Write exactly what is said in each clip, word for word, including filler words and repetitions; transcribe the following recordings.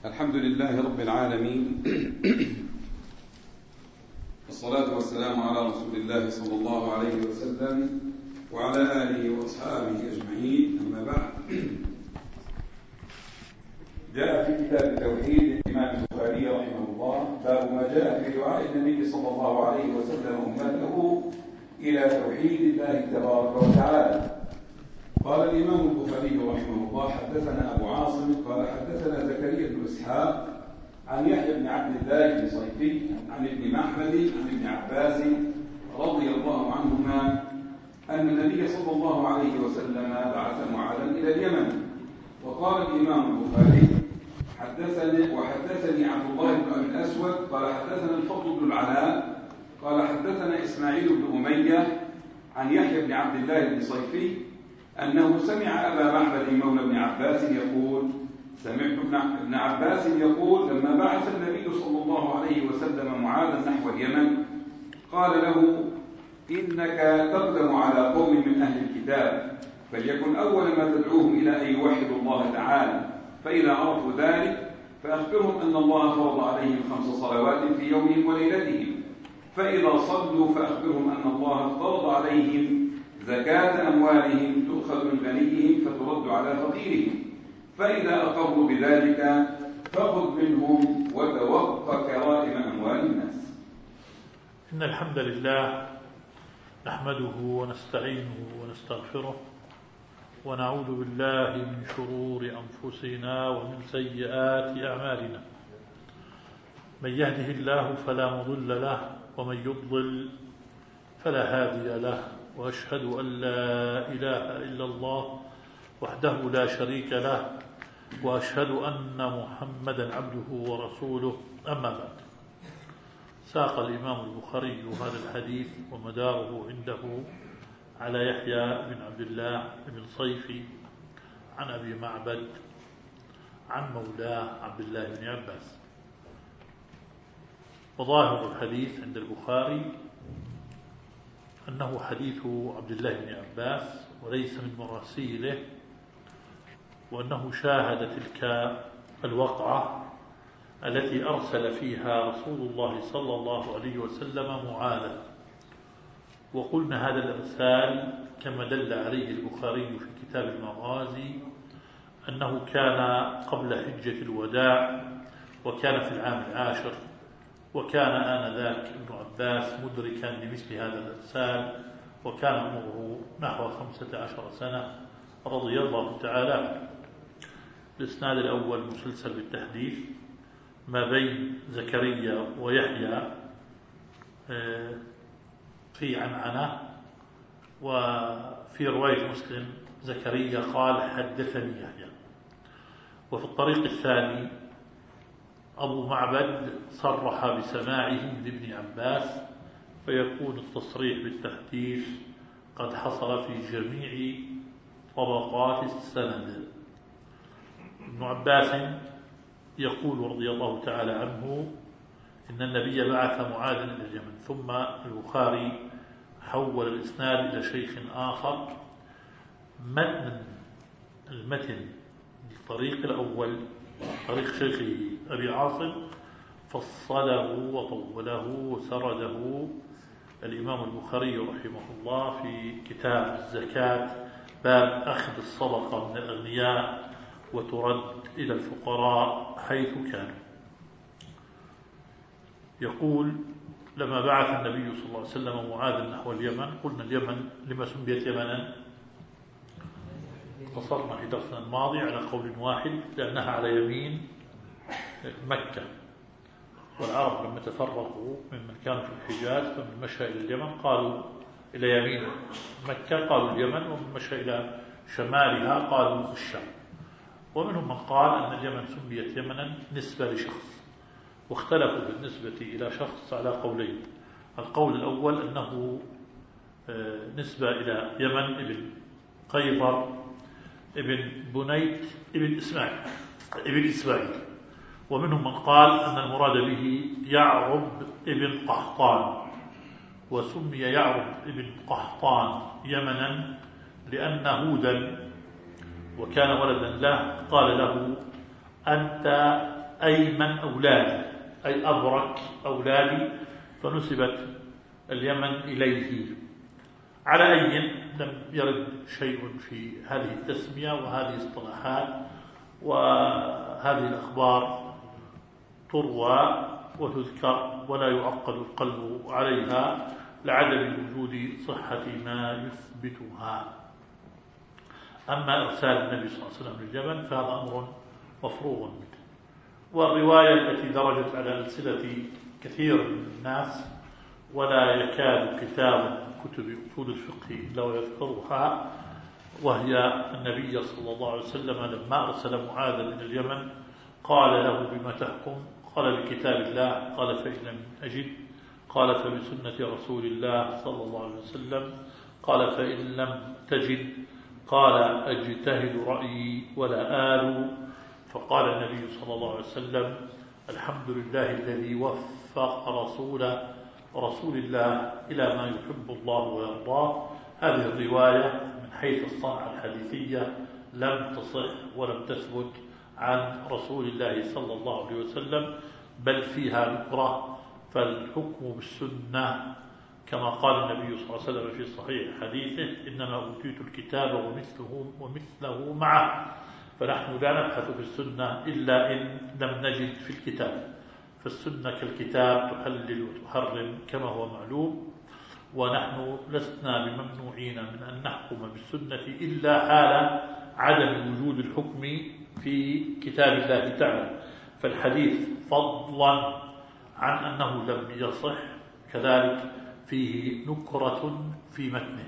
الحمد لله رب العالمين، والصلاة والسلام على رسول الله صلى الله عليه وسلم وعلى آله وأصحابه أجمعين، أما بعد. جاء في كتاب التوحيد للإمام البخاري رحمه الله باب ما جاء في دعاء النبي صلى الله عليه وسلم أمته إلى توحيد الله تبارك وتعالى. قال الإمام البخاري رحمه الله: حدثنا أبو عاصم قال حدثنا زكريا بن إسحاق عن يحيى بن عبد الله بن صيفي عن ابن محمد عن ابن عباس رضي الله عنهما أن النبي صلى الله عليه وسلم بعث معاذا إلى اليمن. وقال الإمام البخاري: حدثني وحدثني عبد الله بن أبي الأسود قال حدثنا الفضل بن العلاء قال حدثنا إسماعيل بن أمية عن يحيى بن عبد الله بن صيفي أنه سمع أبا معبد مولى ابن عباس يقول: سمعت ابن عباس يقول لما بعث النبي صلى الله عليه وسلم معاذا نحو اليمن قال له: إنك تقدم على قوم من أهل الكتاب، فليكن أول ما تدعوهم إلى أن يوحدوا الله تعالى، فإذا عرفوا ذلك فأخبرهم أن الله فرض عليهم خمس صلوات في يومهم وليلتهم، فإذا صلوا فأخبرهم أن الله افترض عليهم زكاة أموالهم تؤخذ من غنيهم فترد على فقيرهم، فإذا أقروا بذلك فخذ منهم وتوق كرائم أموال الناس. إن الحمد لله نحمده ونستعينه ونستغفره ونعوذ بالله من شرور أنفسنا ومن سيئات أعمالنا. من يهده الله فلا مضل له ومن يضلل فلا هادي له، وأشهد أن لا إله إلا الله وحده لا شريك له، وأشهد أن محمدا عبده ورسوله، أما بعد. ساق الإمام البخاري هذا الحديث ومداره عنده على يحيى بن عبد الله بن صيفي عن أبي معبد عن مولاه عبد الله بن عباس. وظاهر الحديث عند البخاري أنه حديث عبد الله بن عباس وليس من مراسيله، وأنه شاهد تلك الوقعة التي أرسل فيها رسول الله صلى الله عليه وسلم معاذا. وقلنا هذا الإرسال كما دل عليه البخاري في كتاب المغازي أنه كان قبل حجة الوداع، وكان في العام العاشر، وكان آنذاك ابن عباس مدركا لمثل هذا الإرسال، وكان عمره نحو خمسة عشر سنة رضي الله تعالى عنه. الإسناد الأول مسلسل بالتحديث ما بين زكريا ويحيى في عنعنة، وفي رواية مسلم زكريا قال حدثني يحيى. وفي الطريق الثاني أبو معبد صرح بسماعه من ابن عباس، فيكون التصريح بالتحديث قد حصل في جميع طبقات السند. ابن عباس يقول رضي الله تعالى عنه إن النبي بعث معاذا إلى اليمن. ثم البخاري حول الإسناد إلى شيخ آخر. متن المتن الطريق الأول طريق شيخه أبي عاصم فصله وطوله وسرده الإمام البخاري رحمه الله في كتاب الزكاة، باب أخذ الصدقة من الأغنياء وترد إلى الفقراء حيث كانوا. يقول: لما بعث النبي صلى الله عليه وسلم معاذا نحو اليمن. قلنا اليمن لما سميت يمنا؟ قصرنا في درسنا الماضي على قول واحد، لأنها على يمين مكة، والعرب لما تفرقوا ممن كانوا في الحجاز فمن مشى إلى اليمن قالوا إلى يمين مكة قالوا اليمن، ومن مشى إلى شمالها قالوا الشام. ومنهم من قال أن اليمن سميت يمنا نسبة لشخص، واختلفوا بالنسبة إلى شخص على قولين. القول الأول أنه نسبة إلى يمن ابن قيضر ابن بنيت ابن إسماعيل ابن إسماعيل ومنهم من قال أن المراد به يعرب ابن قحطان، وسمي يعرب ابن قحطان يمنا لأن هودا وكان ولدا له قال له: أنت أيمن أولادي أي أبرك أولادي، فنسبت اليمن إليه. على أي لم يرد شيء في هذه التسمية وهذه اصطلاحات، وهذه الأخبار تروى وتذكر ولا يعقد القلب عليها لعدم وجود صحة ما يثبتها. أما إرسال النبي صلى الله عليه وسلم لليمن فهذا أمر مفروغ منه. والرواية التي درجت على ألسنة كثير من الناس ولا يكاد كتاب كتب أصول الفقه إلا ويذكرها، وهي النبي صلى الله عليه وسلم لما أرسل معاذ إلى اليمن قال له بما تحكم؟ قال بكتاب الله. قال فإن لم أجد؟ قال فبسنة رسول الله صلى الله عليه وسلم. قال فإن لم تجد؟ قال أجتهد رأيي ولا آل. فقال النبي صلى الله عليه وسلم الحمد لله الذي وفق رسول رسول الله إلى ما يحب الله ويرضاه. هذه الرواية من حيث الصنعة الحديثية لم تصح ولم تثبت عن رسول الله صلى الله عليه وسلم، بل فيها نكرة. فالحكم بالسنة كما قال النبي صلى الله عليه وسلم في صحيح حديثه إنما أوتيت الكتاب ومثله, ومثله معه. فنحن لا نبحث في السنة إلا إن لم نجد في الكتاب، فالسنة كالكتاب تحلل وتحرم كما هو معلوم، ونحن لسنا بممنوعين من أن نحكم بالسنة إلا حال عدم وجود الحكم في كتاب الله تعالى. فالحديث فضلا عن أنه لم يصح كذلك فيه نكرة في متنه،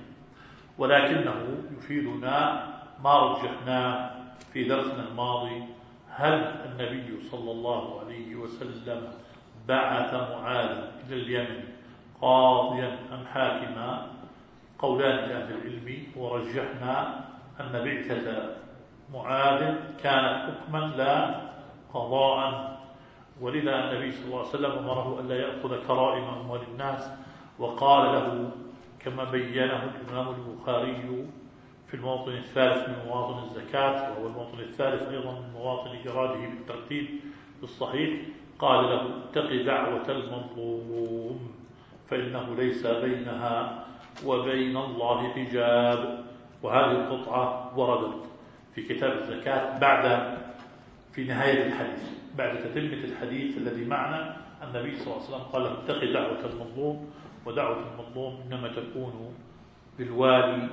ولكنه يفيدنا ما رجحناه في درسنا الماضي: هل النبي صلى الله عليه وسلم بعث معاذ إلى اليمن قاضيا أم حاكما؟ قولان لأهل العلم، ورجحنا أن بعثة معاذ كانت حكما لا قضاء، ولذا النبي صلى الله عليه وسلم أمره أن لا يأخذ كرائم أموال الناس، وقال له كما بينه الإمام البخاري في الموطن الثالث من مواطن الزكاة، وهو الموطن الثالث أيضا من مواطن إراده بالترتيب الصحيح، قال له اتق دعوة المظلوم فإنه ليس بينها وبين الله حجاب. وهذه القطعة وردت في كتاب الزكاة بعد في نهاية الحديث، بعد تتمة الحديث الذي معنا. النبي صلى الله عليه وسلم قال له اتق دعوة المظلوم، ودعوة المظلوم إنما تكون بالوالي،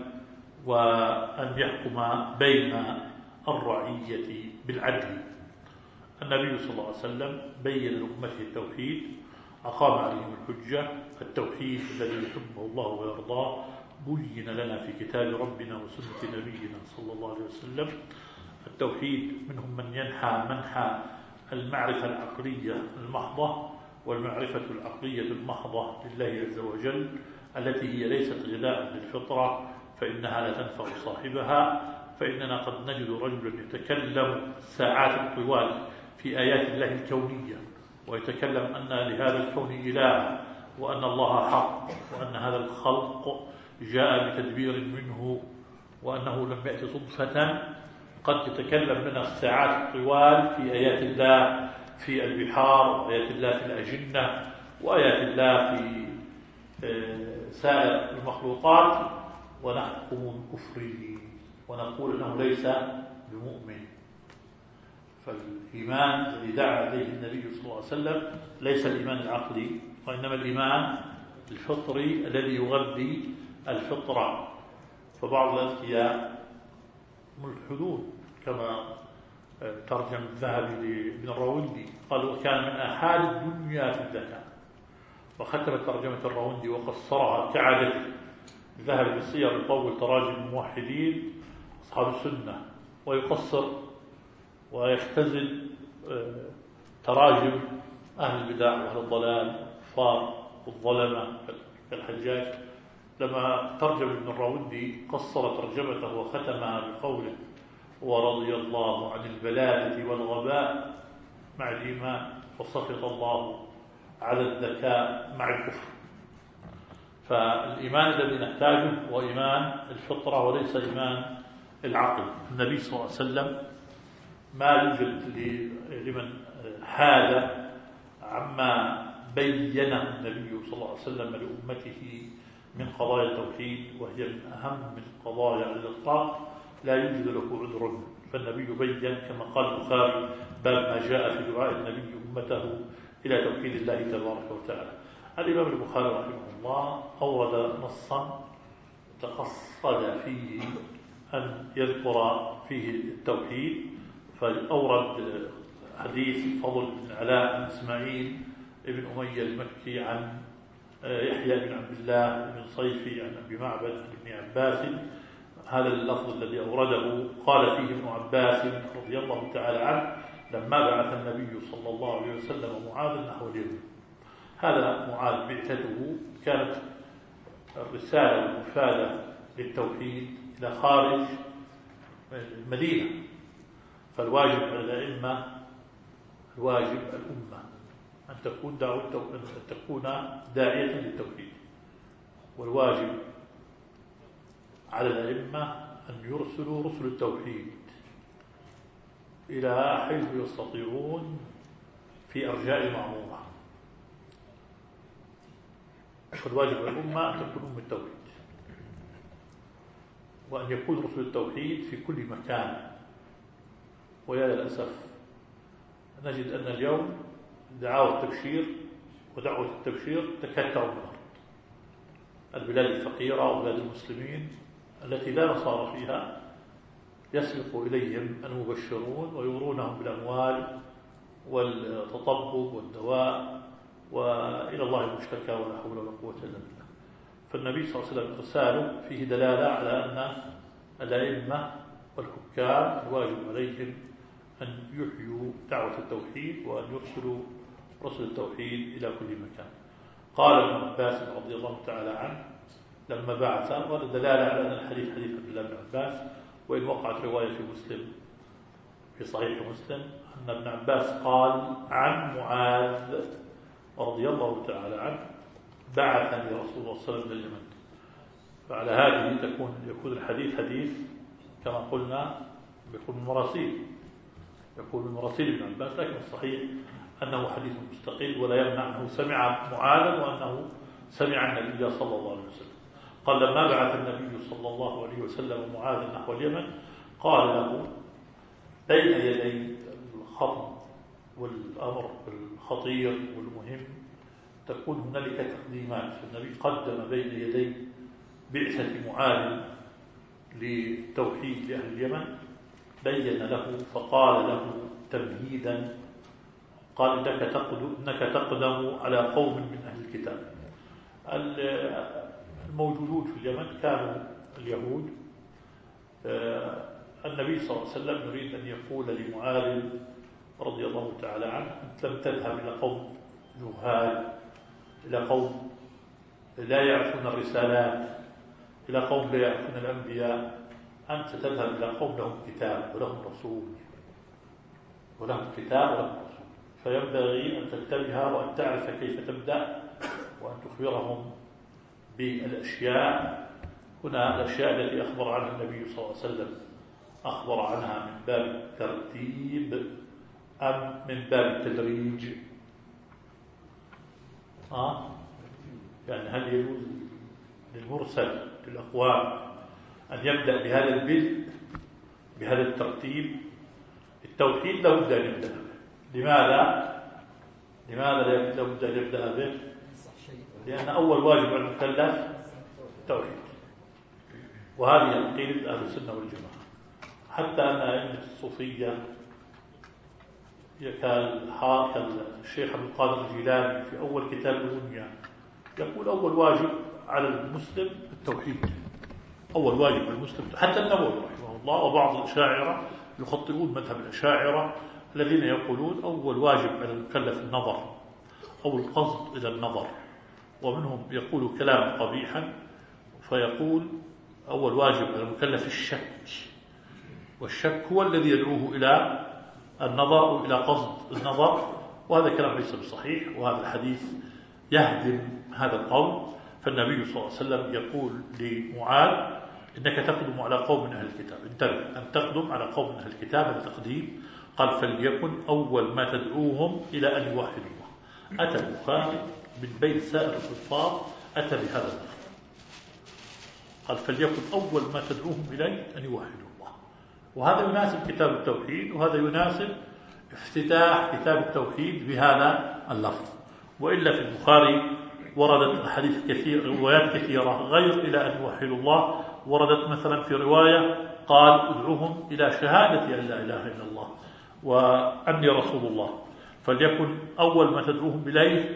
وأن يحكم بين الرعية بالعدل. النبي صلى الله عليه وسلم بين لأمته التوحيد، أقام عليهم الحجة. التوحيد الذي يحبه الله ويرضاه بين لنا في كتاب ربنا وسنة نبينا صلى الله عليه وسلم. التوحيد منهم من ينحى منحى المعرفة العقلية المحضة، والمعرفة العقلية المحضة لله عز وجل التي هي ليست غذاء للفطرة فإنها لا تنفع صاحبها. فإننا قد نجد رجلا يتكلم ساعات طوال في آيات الله الكونية، ويتكلم أن لهذا الكون إله، وأن الله حق، وأن هذا الخلق جاء بتدبير منه، وأنه لم يأتي صدفة. قد يتكلم لنا الساعات طوال في آيات الله في البحار، وآيات الله في الأجنة، وآيات الله في سائر المخلوقات، ونحكم بكفره ونقول أنه ليس بمؤمن. فالإيمان الذي دعا عليه النبي صلى الله عليه وسلم ليس الإيمان العقلي، وإنما الإيمان الفطري الذي يغذي الفطرة. فبعض الأذكياء ملحدون كما ترجم الذهبي لابن الراوندي، قال وكان من أحال الدنيا في الزكاة، وختم ترجمة الراوندي وقصرها كعادته. الذهبي بالسير يطول تراجم الموحدين أصحاب السنة، ويقصر ويختزل تراجم أهل البدع وأهل الضلال الكفار والظلمة كالحجاج. لما ترجم ابن الراوندي قصر ترجمته وختمها بقوله ورضي الله عن البلادة والغباء مع الإيمان، وسخط الله على الذكاء مع الكفر. فالإيمان الذي نحتاجه هو إيمان الفطرة وليس إيمان العقل. النبي صلى الله عليه وسلم ما يوجد لمن هذا عما بينه النبي صلى الله عليه وسلم لأمته من قضايا التوحيد، وهي من أهم القضايا على الإطلاق لا يوجد له عذر. فالنبي بين كما قال البخاري باب ما جاء في دعاء النبي أمته إلى توحيد الله تبارك وتعالى. الإمام البخاري رحمه الله أورد نصا تقصد فيه أن يذكر فيه التوحيد، فأورد حديث فضل بن علاء بن إسماعيل بن أمية المكي عن يحيى بن عبد الله بن صيفي عن أبي معبد بن عباس. هذا اللفظ الذي أورده قال فيه ابن عباس رضي الله تعالى عنه لما بعث النبي صلى الله عليه وسلم معاذ نحو اليمن. هذا معاذ بعثته كانت الرسالة والمفادة للتوحيد إلى خارج المدينة، فالواجب على الأئمة الواجب الأمة أن تكون دعوة أن تكون داعية للتوحيد، والواجب على الأئمة أن يرسلوا رسل التوحيد إلى حيث يستطيعون في أرجاء المعمورة. فالواجب على الأمة أن تكون أم التوحيد، وأن يكون رسل التوحيد في كل مكان. ويا للأسف نجد أن اليوم دعاوى التبشير ودعوة التبشير تكثر من الأرض. البلاد الفقيرة وبلاد المسلمين التي لا نصار فيها يسبق إليهم المبشرون ويورونهم بالأموال والتطبب والدواء، وإلى الله المشتكى ولا حول ولا قوة إلا بالله. فالنبي صلى الله عليه وسلم إرساله فيه دلالة على أن الأئمة والحكام الواجب عليهم أن يحيوا دعوة التوحيد وأن يرسلوا رسل التوحيد إلى كل مكان. قال ابن عباس رضي الله تعالى عنه لما بعث، وهذا دلالة على أن الحديث حديث عبد الله بن عباس، وإن وقعت رواية في مسلم في صحيح مسلم أن ابن عباس قال عن معاذ رضي الله تعالى عنه بعثني رسول الله صلى الله عليه وسلم لليمن. فعلى هذه تكون يكون الحديث حديث كما قلنا يكون من مراسيل يكون من مراسيل ابن عباس، لكن الصحيح أنه حديث مستقل ولا يمنع أنه سمع معاذا وأنه سمع النبي صلى الله عليه وسلم. قال لما بعث النبي صلى الله عليه وسلم معاذا نحو اليمن قال له بين يدي الخطر والأمر الخطير والمهم تكون هنالك تقديمات. فالنبي قدم بين يدي بعثة معاذ للتوحيد لأهل اليمن، بين له فقال له تمهيدا قال إنك تقدم, إنك تقدم على قوم من أهل الكتاب. الموجودون في اليمن كانوا اليهود. النبي صلى الله عليه وسلم يريد أن يقول لمعاذ رضي الله تعالى عنه أنت لم تذهب إلى قوم جهال، إلى قوم لا يعرفون الرسالات، إلى قوم لا يعرفون الأنبياء، أنت تذهب إلى قوم لهم كتاب ولهم رسول ولهم كتاب ولهم رسول. فينبغي أن تنتبه وأن تعرف كيف تبدأ وأن تخبرهم بالأشياء. هنا الأشياء التي أخبر عنها النبي صلى الله عليه وسلم أخبر عنها من باب الترتيب أم من باب التدريج؟ آه؟ يعني هل يجوز للمرسل للأقوام أن يبدأ بهذا البدء بهذا الترتيب؟ التوحيد لابد أن يبدأ به. لماذا؟ لماذا لابد أن يبدأ به؟ لأن أول واجب على المكلف التوحيد، وهذه عقيدة أهل السنة والجماعة. حتى أن أئمة الصوفية كالشيخ عبد القادر الجيلاني في أول كتاب الدنيا يقول أول واجب على المسلم التوحيد، أول واجب على المسلم. حتى النووي رحمه الله وبعض الأشاعرة يخطئون مذهب الأشاعرة الذين يقولون أول واجب على المكلف النظر أو القصد إلى النظر، ومنهم يقول كلام قبيحا فيقول أول واجب على المكلف الشك، والشك هو الذي يدعوه إلى النظر وإلى قصد النظر، وهذا كلام ليس بصحيح، وهذا الحديث يهدم هذا القول. فالنبي صلى الله عليه وسلم يقول لمعاذ إنك تقدم على قوم من أهل الكتاب. انتبه، أن تقدم على قوم من أهل الكتاب هذا تقديم، قال فليكن أول ما تدعوهم إلى أن يوحدوا الله. أتى البخاري من بين سائر الكفار أتى بهذا اللفظ، قال فليكن أول ما تدعوهم إليه أن يوحدوا الله. وهذا يناسب كتاب التوحيد، وهذا يناسب افتتاح كتاب التوحيد بهذا اللفظ. وإلا في البخاري وردت أحاديث كثير روايات كثيرة غير إلى أن يوحدوا الله. وردت مثلا في رواية قال ادعوهم إلى شهادة أن لا إله إلا الله وأني رسول الله. فليكن أول ما تدعوهم إليه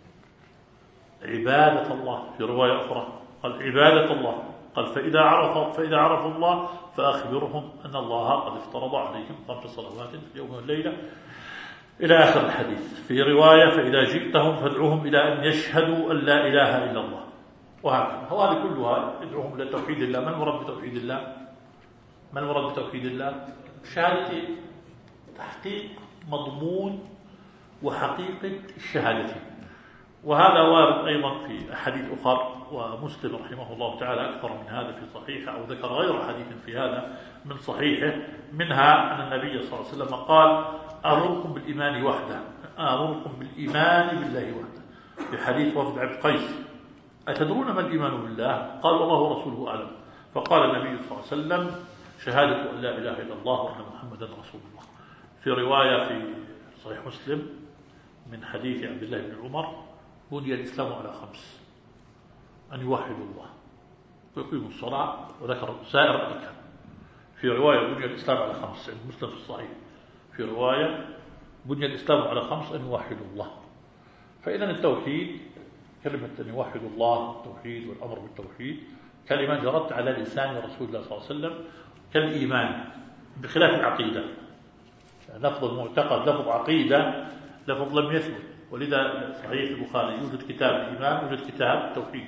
عبادة الله. في رواية أخرى قال عبادة الله، قال فإذا عرف فإذا عرفوا الله فأخبرهم أن الله قد افترض عليهم خمس صلوات في اليوم والليلة إلى آخر الحديث. في رواية فإذا جئتهم فادعوهم إلى أن يشهدوا أن لا إله إلا الله. وهكذا. وهذه كلها ادعوهم إلى توحيد الله. ما المراد بتوحيد الله؟ ما المراد بتوحيد الله؟ شهادة تحقيق مضمون وحقيقة الشهادة. وهذا وارد أيضا في أحاديث أخرى، ومسلم رحمه الله تعالى أكثر من هذا في صحيحه، أو ذكر غير حديث في هذا من صحيحه، منها أن النبي صلى الله عليه وسلم قال أمركم بالإيمان وحده، أمركم بالإيمان بالله وحده. في حديث وفد عبد قيس أتدرون ما الإيمان بالله؟ قال الله ورسوله أعلم. فقال النبي صلى الله عليه وسلم شهادة أن لا إله إلا الله وأن محمدا رسول الله. في رواية في صحيح مسلم من حديث عبد الله بن عمر بني الإسلام على خمس: أن يوحدوا الله ويقيموا الصلاة، وذكر سائر الأركان. في رواية بني الإسلام على خمس عند مسلم في الصحيح. في رواية بني الإسلام على خمس: أن يوحدوا الله. فإذا التوحيد كلمة أن يوحدوا الله التوحيد والأمر بالتوحيد كلمة جرت على لسان رسول الله صلى الله عليه وسلم كالإيمان، بخلاف العقيدة. لفظ المعتقد لفظ عقيدة لفظ لم يثبت، ولذا صحيح البخاري يوجد كتاب الإيمان يوجد كتاب التوحيد.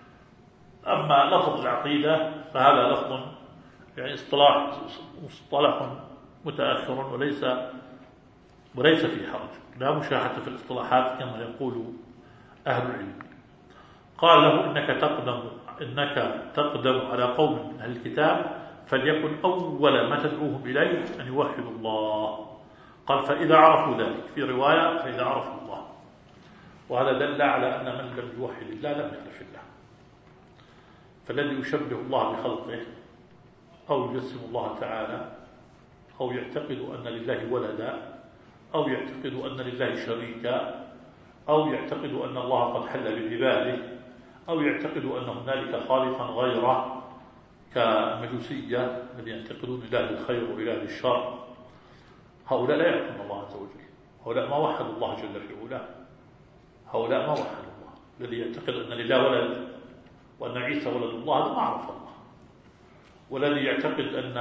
أما لفظ العقيدة فهذا لفظ يعني اصطلاح مصطلح متأخر وليس وليس في حرج، لا مشاحة في الاصطلاحات كما يقول أهل العلم. قال له إنك تقدم إنك تقدم على قوم من أهل الكتاب فليكن أول ما تدعوهم إليه أن يوحدوا الله. قال فإذا عرفوا ذلك. في رواية فإذا عرفوا الله. وهذا دل على أن من لم يوحد الله لم يعرف الله. فالذي يشبه الله بخلقه أو يجسم الله تعالى أو يعتقد أن لله ولدا أو يعتقد أن لله شريكا أو يعتقد أن الله قد حل بعباده أو يعتقد أن هنالك خالقا غيره كالمجوسية الذين يعتقدون إله الخير وإله الشر، هؤلاء لا يعرفون الله عز وجل. هؤلاء ما وحدوا الله جل في علاه. هؤلاء ما وحدوا الله. الذي يعتقد أن لله ولد وأن عيسى ولد الله هذا ما عرف الله. والذي يعتقد أن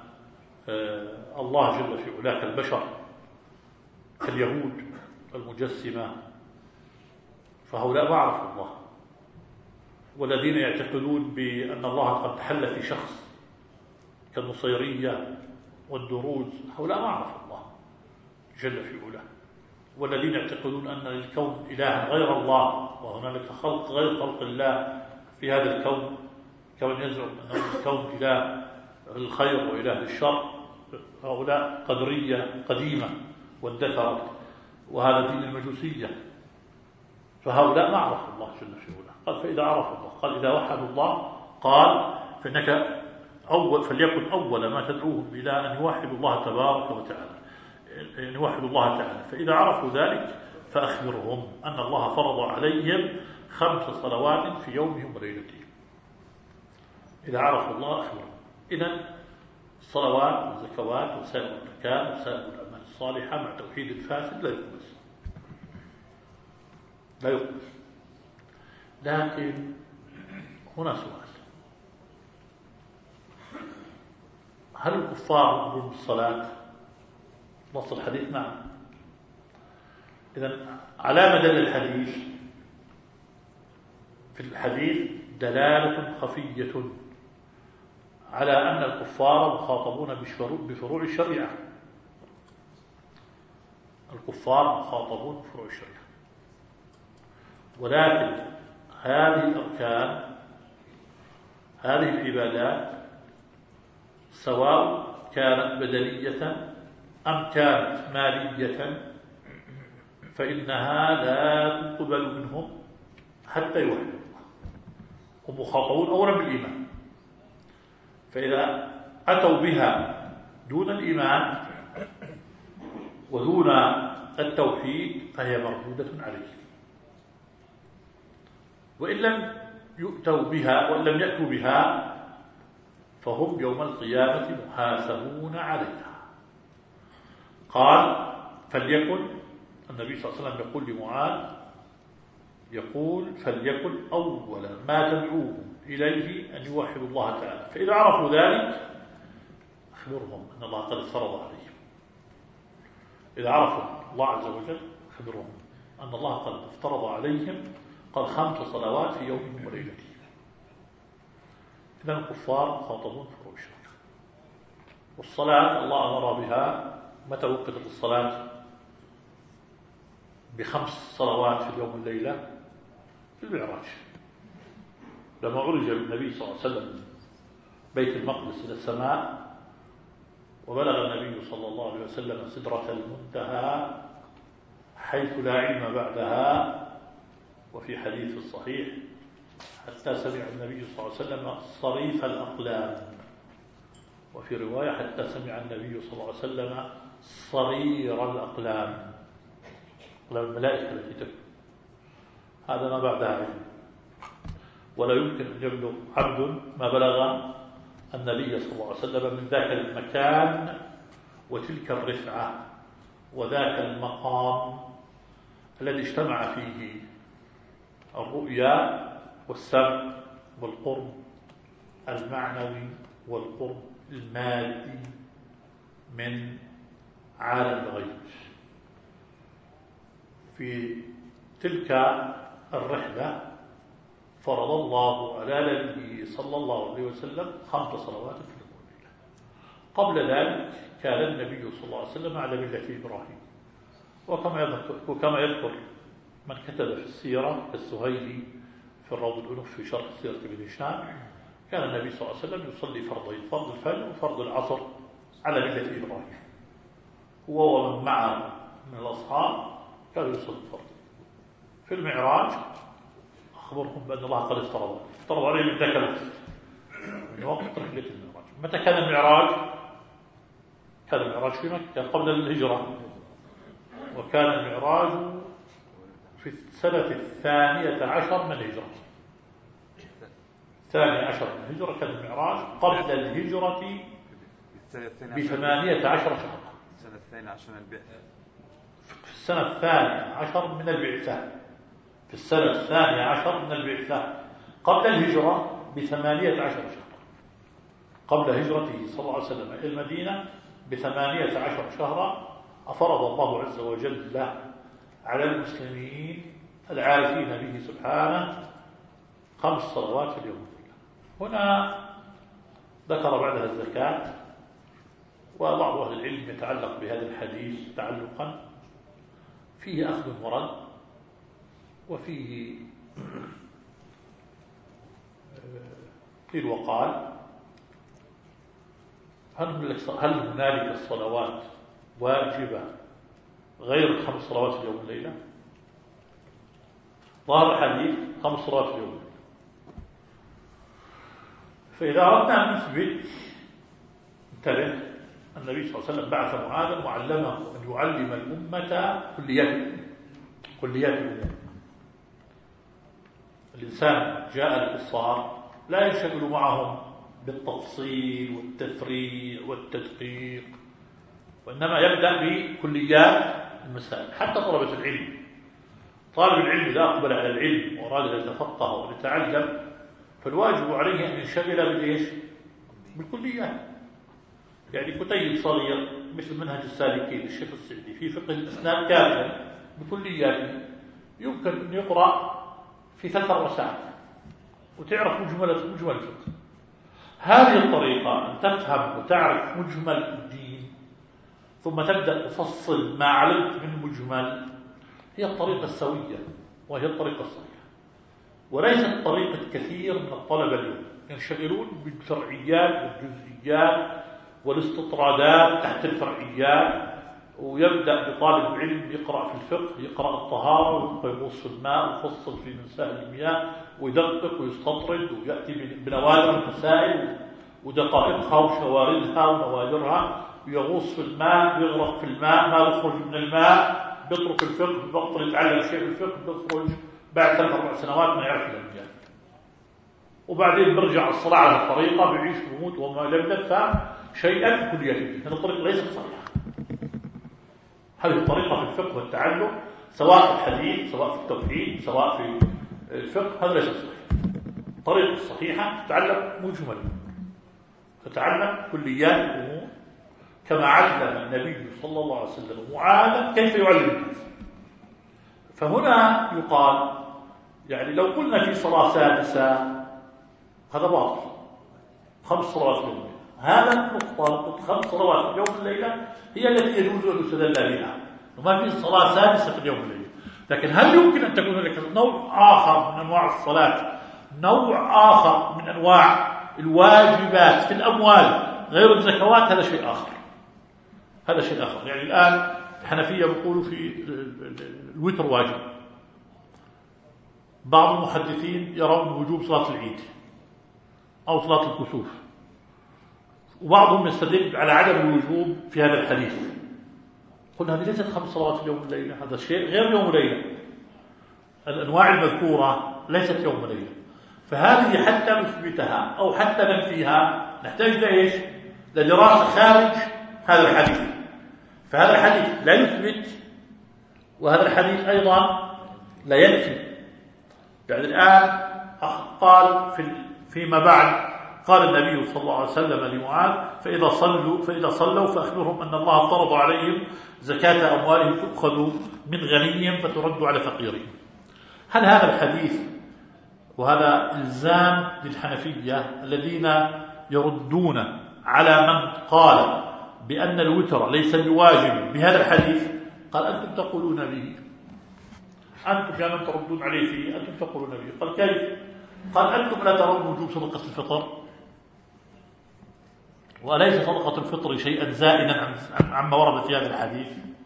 الله جل في علاه كالبشر كاليهود المجسمة فهؤلاء ما عرفوا الله. والذين يعتقدون بأن الله قد حل في شخص كالنصيرية والدروز هؤلاء ما عرفوا الله جل في علاه. والذين يعتقدون أن الكون إله غير الله وهنالك خلق غير خلق الله في هذا الكون، كمن يزعم أن الكون إله الخير وإله الشر، هؤلاء قدرية قديمة وادثرت، وهذا دين المجوسية. فهؤلاء ما عرفوا الله جل في علاه. قال فإذا عرفوا الله، قال إذا وحدوا الله، قال فإنك أول فليكن أول ما تدعوهم إلى أن يوحدوا الله تبارك وتعالى، أن يوحدوا الله تعالى. فإذا عرفوا ذلك فأخبرهم أن الله فرض عليهم خمس صلوات في يومهم وليلتهم. إذا عرفوا الله أخبرهم. إذن الصلوات والزكوات وسائر الأركان وسائر الأعمال الصالحة مع توحيد الفاسد لا يقبل لا يقبل. لكن هنا سؤال: هل الكفار يأمرون بالصلاة؟ نص الحديث نعم. إذن على ما دل الحديث؟ في الحديث دلالة خفية على أن الكفار مخاطبون بفروع الشريعة. الكفار مخاطبون بفروع الشريعة، ولكن هذه الأركان هذه العبادات سواء كانت بدنية أم كانت مالية فإنها لا تقبل منهم حتى يوحدوا الله. هم مخاطبون أولا بالإيمان، فإذا أتوا بها دون الإيمان ودون التوحيد فهي مردودة عليهم. وإن لم يؤتوا بها وإن لم يأتوا بها فهم يوم القيامة محاسبون عليها. قال فليكن، النبي صلى الله عليه وسلم يقول لمعاذ، يقول فليكن أول ما تدعوهم إليه أن يوحدوا الله تعالى، فإذا عرفوا ذلك أخبرهم أن الله قد افترض عليهم. إذا عرفوا الله عز وجل أخبرهم أن الله قد افترض عليهم قد خمس صلوات في يوم وليلته. إذن الكفار مخاطبون في الشرك. والصلاة الله أمر بها. متى وقتت الصلاة؟ بخمس صلوات في اليوم والليلة في المعراج، لما عرج بالنبي صلى الله عليه وسلم بيت المقدس إلى السماء، وبلغ النبي صلى الله عليه وسلم سدرة المنتهى حيث لا علم بعدها. وفي حديث الصحيح حتى سمع النبي صلى الله عليه وسلم صريف الأقلام، وفي رواية حتى سمع النبي صلى الله عليه وسلم صرير الأقلام، أقلام الملائكة التي تكتب. هذا ما بعدها علم، ولا يمكن أن يبلغ عبد ما بلغ النبي صلى الله عليه وسلم من ذاك المكان وتلك الرفعة وذاك المقام الذي اجتمع فيه الرؤيا والسمع والقرب المعنوي والقرب المادي من عالم الغيب. في تلك الرحلة فرض الله على نبيه صلى الله عليه وسلم خمس صلوات في اليوم والليلة. قبل ذلك كان النبي صلى الله عليه وسلم على ملة إبراهيم، وكما يذكر, وكما يذكر من كتب في السيرة كالسهيلي في الروض الأنف في شرح سيرة ابن هشام، كان النبي صلى الله عليه وسلم يصلي فرضين، فرض الفجر وفرض العصر على ملة إبراهيم، هو ومن معه من الأصحاب كانوا يصلي الفرض. في المعراج أخبرهم بأن الله قد افترض افترض عليه من ذاك الوقت، من وقت رحلة المعراج. متى كان المعراج؟ كان المعراج في مكة قبل الهجرة، وكان المعراج في السنة الثانية عشر من الهجرة. الثانية عشر من الهجرة كان المعراج قبل الهجرة بثمانية عشر شهرا. السنة الثانية عشر من البعثة. في السنة الثانية عشر من البعثة في السنة الثانية عشر من البعثة قبل الهجرة بثمانية عشر شهرا، قبل هجرته صلى الله عليه وسلم إلى المدينة بثمانية عشر شهرا. أفرض الله عز وجل على المسلمين العارفين به سبحانه خمس صلوات في اليوم والليلة. هنا ذكر بعدها الزكاة، وبعض أهل العلم يتعلق بهذا الحديث تعلقا فيه أخذ ورد، وفيه قيل وقال. هل هنالك الصلوات واجبة غير الخمس صلوات في اليوم والليلة؟ ظاهر الحديث خمس صلوات في اليوم والليلة. فإذا أردنا أن نثبت، انتبه، النبي صلى الله عليه وسلم بعث معاذا وعلمه أن يعلم الأمة كليات كليات الأمور. الإنسان جاء للقصار لا ينشغل معهم بالتفصيل والتفريع والتدقيق، وإنما يبدأ بكليات المسائل. حتى طلبة العلم، طالب العلم إذا أقبل على العلم وأراد أن يتفقه ويتعلم فالواجب عليه أن ينشغل بالإيش؟ بالكليات. يعني كتيب صغير مثل منهج السالكين للشيخ السعدي في فقه الأسنان كاملا بكلياته يمكن أن يقرأ في ثلاث أربع ساعات وتعرف مجمل مجمل الفقه. هذه الطريقة أن تفهم وتعرف مجمل الدين ثم تبدأ تفصل ما علمت من مجمل، هي الطريقة السوية وهي الطريقة الصحيحة، وليست طريقة كثير من الطلبة اليوم ينشغلون بالفرعيات والجزئيات والاستطرادات تحت الفرعيات ويبدأ بطالب علم يقرأ في الفقه، يقرأ الطهارة ويغوص في الماء ويفصل في مسائل المياه ويدقق ويستطرد ويأتي بنوادر المسائل ودقائقها وشواردها ونوادرها، ويغوص في الماء، يغرق في الماء، ما يخرج من الماء، بيترك الفقه، بيبطل يتعلم شيء في الفقه، بيخرج بعد ثلاث أربع سنوات ما يعرف الأنبياء، وبعدين بيرجع الصلاة على الطريقة، بيعيش ويموت وما لم يفهم شيئا في كليته. هذه الطريقة ليست صحيحة. هذه الطريقة في الفقه والتعلم سواء في الحديث سواء في التوحيد سواء في الفقه، هذا ليس صحيح. الطريقة الصحيحة تتعلم مجملا، تتعلم كليات الأمور كما علم النبي صلى الله عليه وسلم معاذا كيف يعلم الناس. فهنا يقال يعني لو قلنا في صلاة سادسة هذا باطل، خمس صلوات في اليوم، هذا النقطة خمس صلوات في اليوم والليلة هي التي يجوز أن يستدل بها، وما في صلاة سادسة في اليوم والليلة. لكن هل يمكن أن تكون لك نوع آخر من أنواع الصلاة، نوع آخر من أنواع الواجبات في الأموال غير الزكوات؟ هذا شيء آخر، هذا شيء آخر. يعني الآن الحنفية بيقولوا في الوتر واجب، بعض المحدثين يرون وجوب صلاة العيد أو صلاة الكسوف، وبعضهم يستدل على عدم الوجوب في هذا الحديث. قلنا هذه ليست خمس صلوات اليوم والليلة، هذا شيء غير يوم وليلة. الأنواع المذكورة ليست يوم وليلة، فهذه حتى نثبتها أو حتى ننفيها نحتاج لإيش؟ لدراسة خارج هذا الحديث. فهذا الحديث لا يثبت وهذا الحديث أيضا لا ينفي. يعني الآن قال في فيما بعد قال النبي صلى الله عليه وسلم لمعاذ فإذا صلوا فإذا صلوا فأخبرهم أن الله افترض عليهم زكاة أموالهم تؤخذ من غنيهم فترد على فقيرهم. هل هذا الحديث وهذا إلزام للحنفية الذين يردون على من قال بأن الوتر ليس بواجب بهذا الحديث؟ قال أنتم تقولون به، أنتم يا من تردون عليه فيه أنتم تقولون به. قال كيف؟ قال أنتم لا ترون وجوب صدقة الفطر، وليس صدقة الفطر شيئا زائدا عما ورد في هذا الحديث.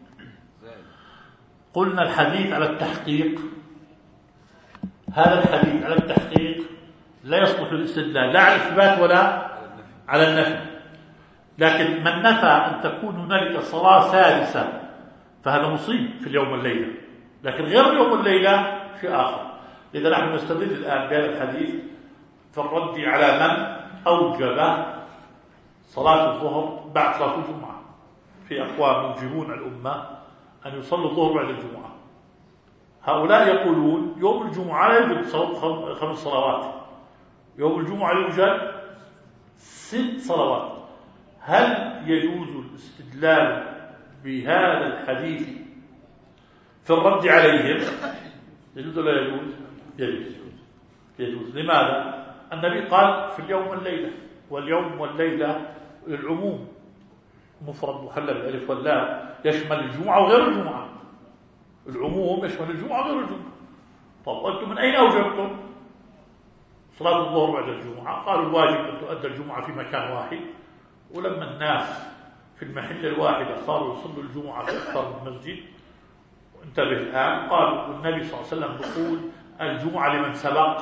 قلنا الحديث على التحقيق، هذا الحديث على التحقيق لا يصلح الاستدلال لا على الإثبات ولا على النفي. لكن من نفى أن تكون هنالك صلاة سادسة فهذا مصيب في اليوم والليلة، لكن غير اليوم والليلة شيء آخر. إذا نحن نستدل الآن بهذا الحديث في الرد على من أوجب صلاة الظهر بعد صلاة الجمعة. في أقوام يوجبون الأمة أن يصلوا الظهر بعد الجمعة، هؤلاء يقولون يوم الجمعة لا يوجد خمس صلوات، يوم الجمعة يوجد ست صلوات. هل يجوز الاستدلال بهذا الحديث في الرد عليهم؟ يجوز ولا يجوز؟ يجوز. يجوز. لماذا؟ النبي قال في اليوم والليلة، واليوم والليلة العموم مفرد محلى بالالف واللام يشمل الجمعة وغير الجمعة. العموم يشمل الجمعة وغير الجمعة. طب أنتم من أين أوجبتم صلاة الظهر بعد الجمعة؟ قالوا الواجب أن تؤدى الجمعة في مكان واحد، ولما الناس في المحلة الواحدة صاروا يصلوا الجمعة في أكثر من مسجد، انتبه الآن، قالوا النبي صلى الله عليه وسلم يقول الجمعة لمن سبق،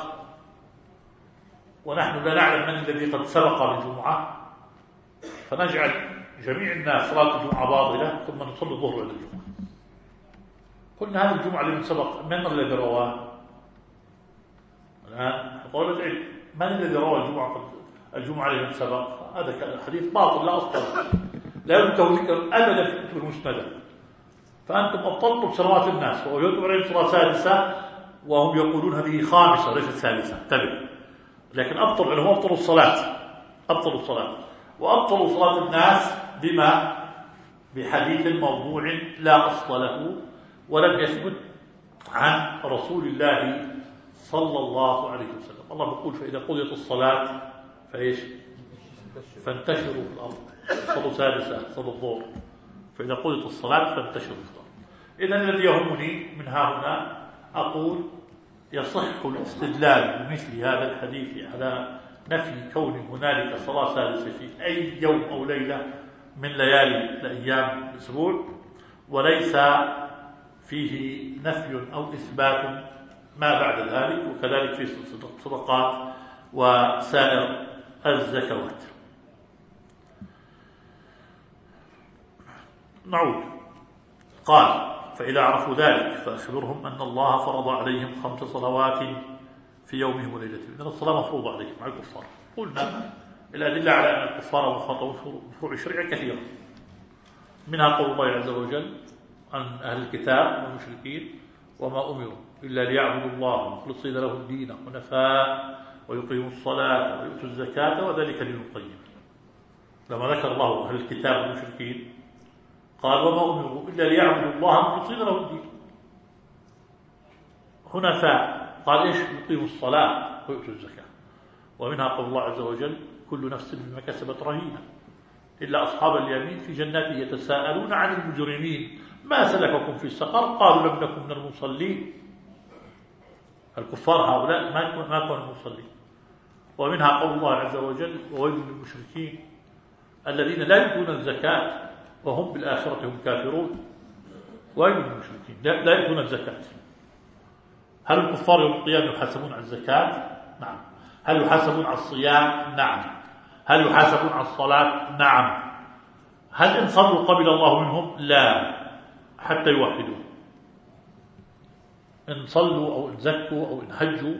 ونحن لا نعلم من الذي قد سبق بالجمعة، فنجعل جميع الناس صلاة الجمعة باطلة ثم نصلي الظهر بعد الجمعة. قلنا هذه الجمعة لمن سبق من الذي رواه؟ الآن طالب العلم من الذي روى الجمعة الجمعة لمن سبق؟ هذا الحديث باطل لا أصل له، لا يمكن ذكر أبدا في كتب المسندة. فأنتم أبطلتم صلوات الناس وأوجبتم عليهم صلاة سادسة وهم يقولون هذه خامسة ليست ثالثة. انتبه. لكن أبطل لهم أبطلوا الصلاة، أبطلوا الصلاة وأبطلوا صلاة الناس بما بحديث موضوع لا أصل له ولم يثبت عن رسول الله صلى الله عليه وسلم. الله يقول فإذا قضيت الصلاة فإيش؟ فانتشروا في الأرض. صلوا سادسة صلوا الظهر، فإذا قضيت الصلاة فانتشروا في الأرض. إذن الذي يهمني من ها هنا أقول يصح الاستدلال بمثل هذا الحديث على نفي كون هنالك صلاة سادسة في أي يوم أو ليلة من ليالي لأيام الأسبوع، وليس فيه نفي أو إثبات ما بعد ذلك، وكذلك في الصدقات وسائر الزكوات. نعود. قال: فإذا عرفوا ذلك فأخبرهم أن الله فرض عليهم خمس صلوات في يومهم وليلتهم. إن الصلاة مفروضة عليهم مع الكفار. قلنا الأدلة على أن الكفار مخاطبون بفروع الشريعة كثيرة، منها قول الله عز وجل عن أهل الكتاب والمشركين: وما أمروا إلا ليعبدوا الله مخلصين له الدين حنفاء ويقيموا الصلاة ويؤتوا الزكاة وذلك دين القيم. لما ذكر الله أهل الكتاب والمشركين قال: وما أمروا إلا ليعبدوا الله مخلصين له الدين حنفاء. قال: إيش؟ يقيموا الصلاة ويؤتوا الزكاة. ومنها قول الله عز وجل: كل نفس بما كسبت رهينة إلا أصحاب اليمين في جنات يتساءلون عن المجرمين ما سلككم في سقر قالوا لم نكن من المصلين. الكفار هؤلاء ما كانوا المصلين. ومنها قول الله عز وجل: وويل للمشركين الذين لا يؤتون الزكاة وهم بالآخرة هم كافرون. ويل للمشركين لا يؤتون الزكاة. هل الكفار يوم القيامة يحاسبون عن الزكاة؟ نعم. هل يحاسبون عن الصيام؟ نعم. هل يحاسبون عن الصلاة؟ نعم. هل إن صلوا قبل الله منهم؟ لا، حتى يوحدوا. إن صلوا أو إن زكوا أو إن حجوا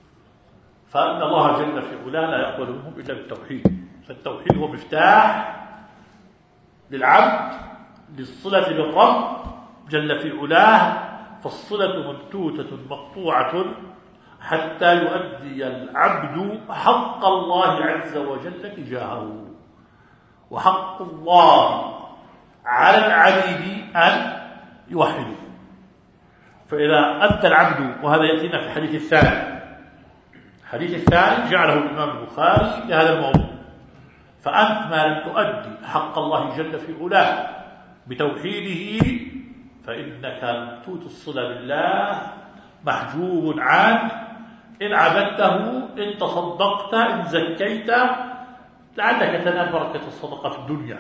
فإن الله جل في علاه لا يقبل منهم إلا بالتوحيد. فالتوحيد هو مفتاح للعبد للصلة بالرب جل في علاه، فالصلة ممتوتة مقطوعة حتى يؤدي العبد حق الله عز وجل تجاهه. وحق الله على العبيد أن يوحدوا. فإذا أدى العبد، وهذا يأتينا في الحديث الثاني، الحديث الثاني جعله الإمام البخاري لهذا الموضوع: فأنت ما لم تؤدي حق الله جل في علاه بتوحيده فإنك ممتوت الصلة بالله، محجوب عنه. إن عبدته، إن تصدقت، إن زكيت، لعلك تنال بركة الصدقة في الدنيا.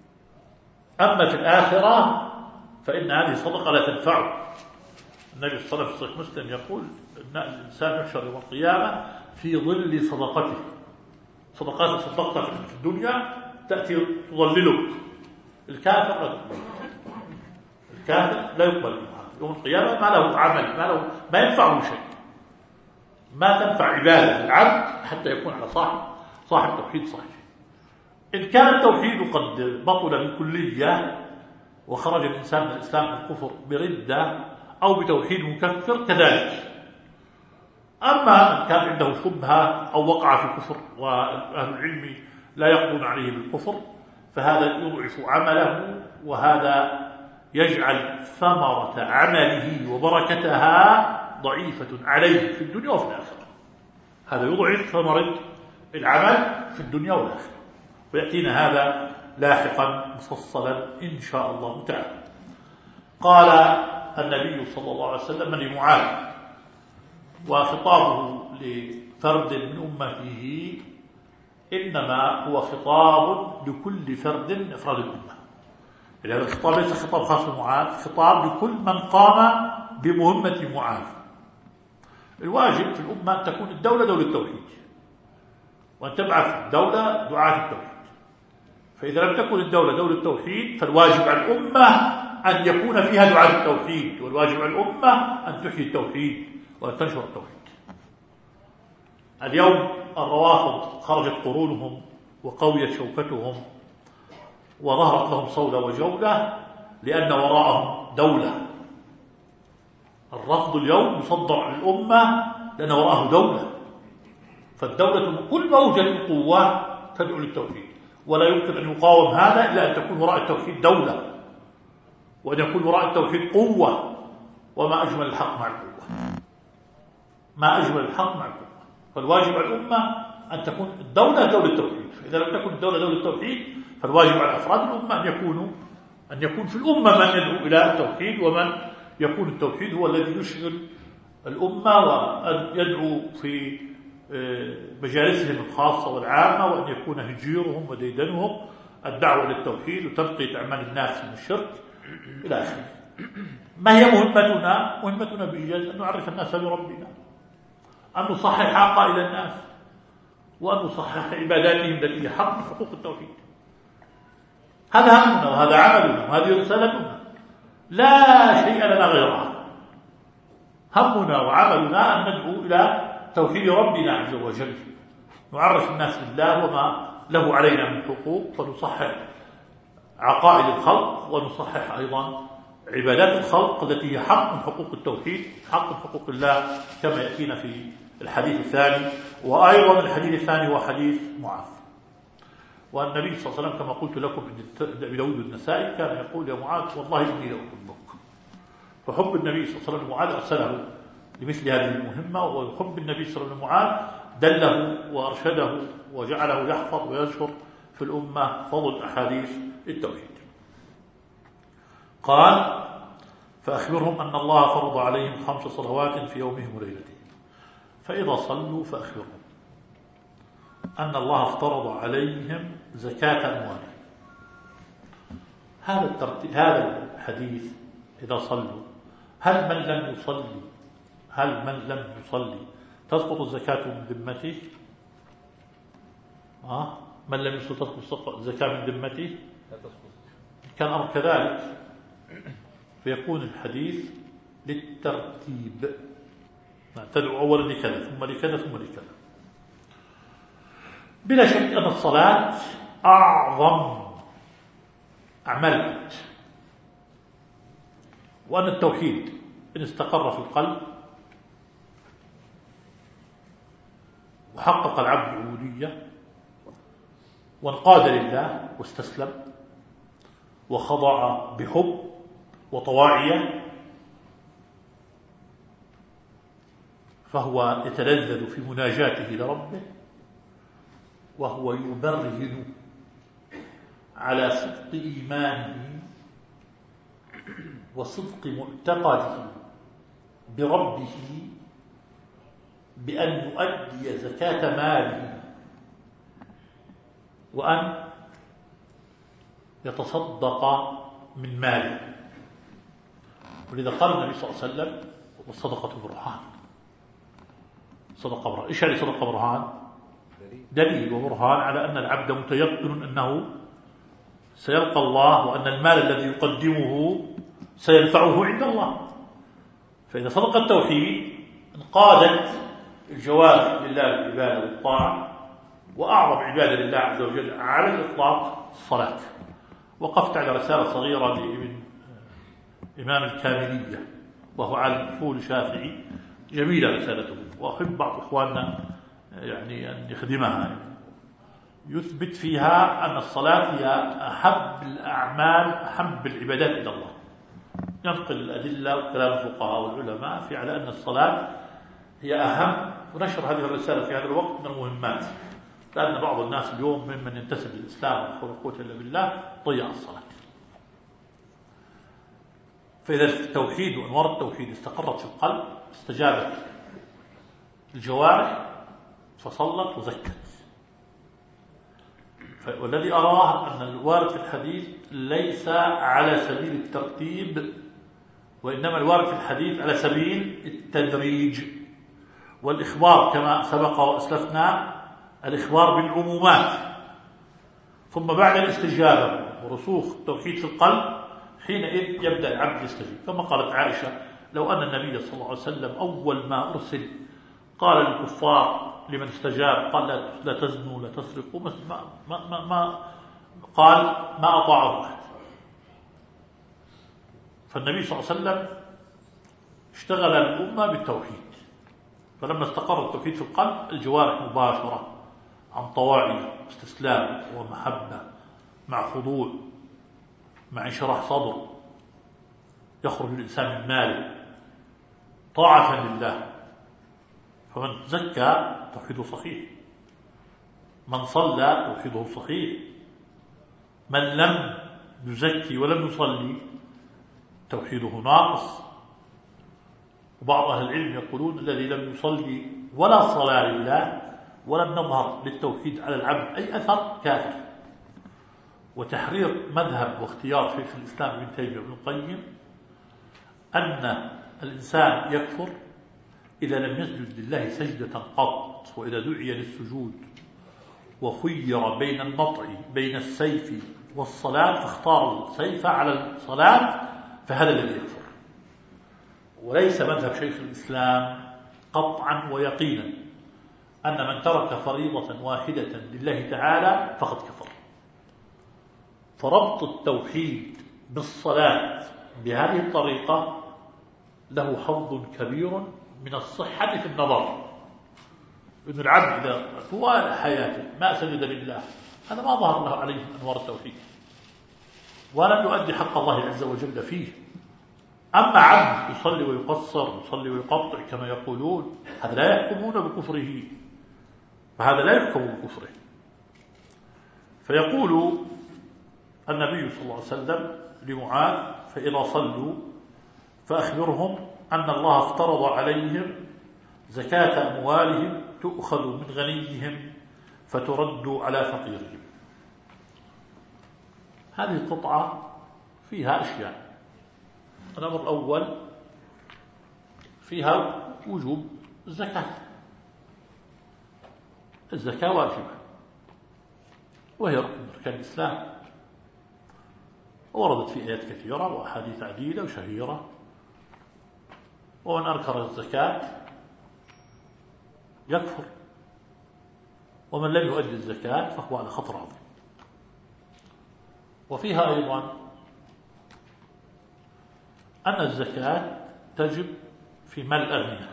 أما في الآخرة فإن هذه الصدقة لا تنفعه. النبي صلى الله عليه وسلم في صحيح مسلم يقول أن الإنسان يحشر يوم القيامة في ظل صدقته. صدقات صدقتها في الدنيا تأتي تظللك. الكافر لا تقبل. الكافر لا يقبل يوم القيامة، ما له عمل، ما له ما ينفعه شيء، ما تنفع عبادة العبد حتى يكون على صاحب صاحب توحيد صحيح. إن كان التوحيد قد بطل بالكلية وخرج الإنسان من الإسلام من الكفر بردة أو بتوحيد مكفر كذلك. أما إن كان عنده شبهة أو وقع في الكفر وأهل العلم لا يقضون عليه بالكفر فهذا يضعف عمله، وهذا يجعل ثمرة عمله وبركتها ضعيفة عليه في الدنيا وفي الآخرة. هذا يضعف ثمرة العمل في الدنيا والآخرة، ويأتينا هذا لاحقا مفصلا إن شاء الله تعالى. قال النبي صلى الله عليه وسلم لمعاذ، وخطابه لفرد من أمته إنما هو خطاب لكل فرد من أفراد الأمة. إذا هذا الخطاب ليس خطاب خاص بمعاذ، خطاب لكل من قام بمهمة معاذ. الواجب في الأمة أن تكون الدولة دولة التوحيد، وأن تبعث الدولة دعاة التوحيد. فإذا لم تكن الدولة دولة التوحيد فالواجب على الأمة أن يكون فيها دعاة التوحيد، والواجب على الأمة أن تحيي التوحيد وأن تنشر التوحيد. اليوم الروافض خرجت قرونهم وقويت شوكتهم وظهرت لهم صولة وجولة لأن وراءهم دولة. الرفض اليوم يصدر للأمة لأن وراءه دولة، فالدولة بكل ما وجد قوة تدعو للتوحيد، ولا يمكن أن يقاوم هذا إلا أن تكون وراء التوحيد دولة، وأن يكون وراء التوحيد قوة. وما أجمل الحق مع القوة، ما أجمل الحق مع القوة. فالواجب على الأمة أن تكون الدولة دولة التوحيد. فإذا لم تكن الدولة دولة التوحيد فالواجب على أفراد الأمة أن يكونوا أن يكون في الأمة من يدعو إلى التوحيد، ومن يكون التوحيد هو الذي يشغل الأمة، وأن يدعو في مجالسهم الخاصة والعامة، وأن يكون هجيرهم وديدنهم الدعوة للتوحيد وتنقية أعمال الناس من الشرك إلى آخره. ما هي مهمتنا؟ مهمتنا بإيجاز أن نعرف الناس بربنا، أن نصحح عقائد الناس، وأن نصحح عباداتهم التي هي حق حقوق التوحيد. هذا همنا وهذا عملنا وهذه رسالتنا، لا شيء لنا غيرها. همنا وعملنا أن ندعو إلى توحيد ربنا عز وجل، نعرف الناس بالله وما له علينا من حقوق، ونصحح عقائد الخلق، ونصحح أيضا عبادات الخلق التي هي حق من حقوق التوحيد، حق من حقوق الله، كما يأتينا في الحديث الثاني. وأيضا الحديث الثاني هو حديث معاذ. والنبي صلى الله عليه وسلم كما قلت لكم أبي داود النسائي كان يقول: يا معاذ والله إني لأحبك. فحب النبي صلى الله عليه وسلم معاذ أرسله لمثل هذه المهمة، وحب النبي صلى الله عليه وسلم معاذ دله وأرشده وجعله يحفظ وينشر في الأمة فضل أحاديث التوحيد. قال: فأخبرهم أن الله فرض عليهم خمس صلوات في يومهم وليلتهم، فإذا صلوا فأخبرهم أن الله افترض عليهم زكاة أموالهم. هذا الترتيب، هذا الحديث إذا صلوا، هل من لم يصلي هل من لم يصلي تسقط الزكاة من ذمته؟ آه؟ من لم يصلي تسقط الزكاة من ذمته؟ كان أمر كذلك فيكون الحديث للترتيب، تدعو أولا لكذا ثم لكذا ثم لكذا. بلا شك أن الصلاة أعظم أعمال الحج، وأن التوحيد إن استقر في القلب وحقق العبد العبودية وانقاد لله واستسلم وخضع بحب وطواعية، فهو يتلذذ في مناجاته لربه، وهو يبرهن على صدق إيمانه وصدق معتقده بربه بأن يؤدي زكاة ماله وأن يتصدق من ماله. ولذا قال النبي صلى الله عليه وسلم: والصدقة برهان. صدقة برهان. إيش يعني صدقة برهان؟ دليل وبرهان على أن العبد متيقن أنه سيلقى الله، وأن المال الذي يقدمه سينفعه عند الله. فإذا صدق التوحيد انقادت الجوارح لله بالعبادة والطاعة، وأعظم عبادة لله عز وجل على الإطلاق الصلاة. وقفت على رسالة صغيرة لابن إمام الكاملية وهو عالم أصول شافعي، جميلة رسالته، وأحب بعض إخواننا يعني أن يخدمها، يعني يثبت فيها أن الصلاة هي أحب الأعمال، أحب العبادات إلى الله. ينقل الأدلة وكلام الفقهاء والعلماء في على أن الصلاة هي أهم، ونشر هذه الرسالة في هذا الوقت من المهمات، لأن بعض الناس اليوم ممن ينتسب للإسلام ولا قوة إلا بالله ضيع الصلاة. فإذا التوحيد وأنوار التوحيد استقرت في القلب استجابت الجوارح فصلت وزكت. والذي أراه أن الوارد في الحديث ليس على سبيل الترتيب، وإنما الوارد في الحديث على سبيل التدريج والإخبار، كما سبق وأسلفنا الإخبار بالعمومات، ثم بعد الاستجابة ورسوخ التوحيد في القلب حينئذ يبدأ العبد يستجيب. كما قالت عائشة: لو أن النبي صلى الله عليه وسلم أول ما أرسل قال للكفار لمن استجاب قال لا تزنوا لا تسرقوا، ما, ما, ما, ما قال ما أطاعه أحد. فالنبي صلى الله عليه وسلم اشتغل الأمة بالتوحيد، فلما استقر التوحيد في القلب الجوارح مباشرة عن طواعية واستسلام ومحبة مع خضوع مع انشراح صدر، يخرج الإنسان من ماله طاعة لله. فمن زكى توحيده صحيح، من صلى توحيده صحيح، من لم يزكي ولم يصلي توحيده ناقص. وبعض أهل العلم يقولون: الذي لم يصلي ولا صلاة لله ولم نظهر للتوحيد على العبد أي أثر كافر. وتحرير مذهب واختيار شيخ الإسلام ابن تيمية وابن القيم أن الإنسان يكفر إذا لم يسجد لله سجدة قط، وإذا دعي للسجود وخير بين النطع بين السيف والصلاة فاختار السيف على الصلاة فهذا الذي يكفر. وليس مذهب شيخ الإسلام قطعا ويقينا أن من ترك فريضة واحدة لله تعالى فقد كفر. فربط التوحيد بالصلاة بهذه الطريقة له حظ كبير من الصحة في النظر. إن العبد إذا طوال حياته ما سجد لله هذا ما ظهر له عليه أنوار التوحيد ولم يؤدي حق الله عز وجل فيه. أما عبد يصلي ويقصر يصلي ويقطع كما يقولون هذا لا يحكمون بكفره، فهذا لا يحكم بكفره. فيقول النبي صلى الله عليه وسلم لمعاذ فإذا صلوا فأخبرهم أن الله افترض عليهم زكاة أموالهم تؤخذ من غنيهم فترد على فقيرهم. هذه القطعة فيها أشياء. الأمر الأول فيها وجوب الزكاة. الزكاة واجبة وهي ركن من أركان الإسلام، وردت في آيات كثيرة وأحاديث عديدة وشهيرة. ومن أنكر الزكاة يكفر، ومن لم يؤدي الزكاة فهو على خطر عظيم. وفيها أيضا أن الزكاة تجب في مال الأغنياء.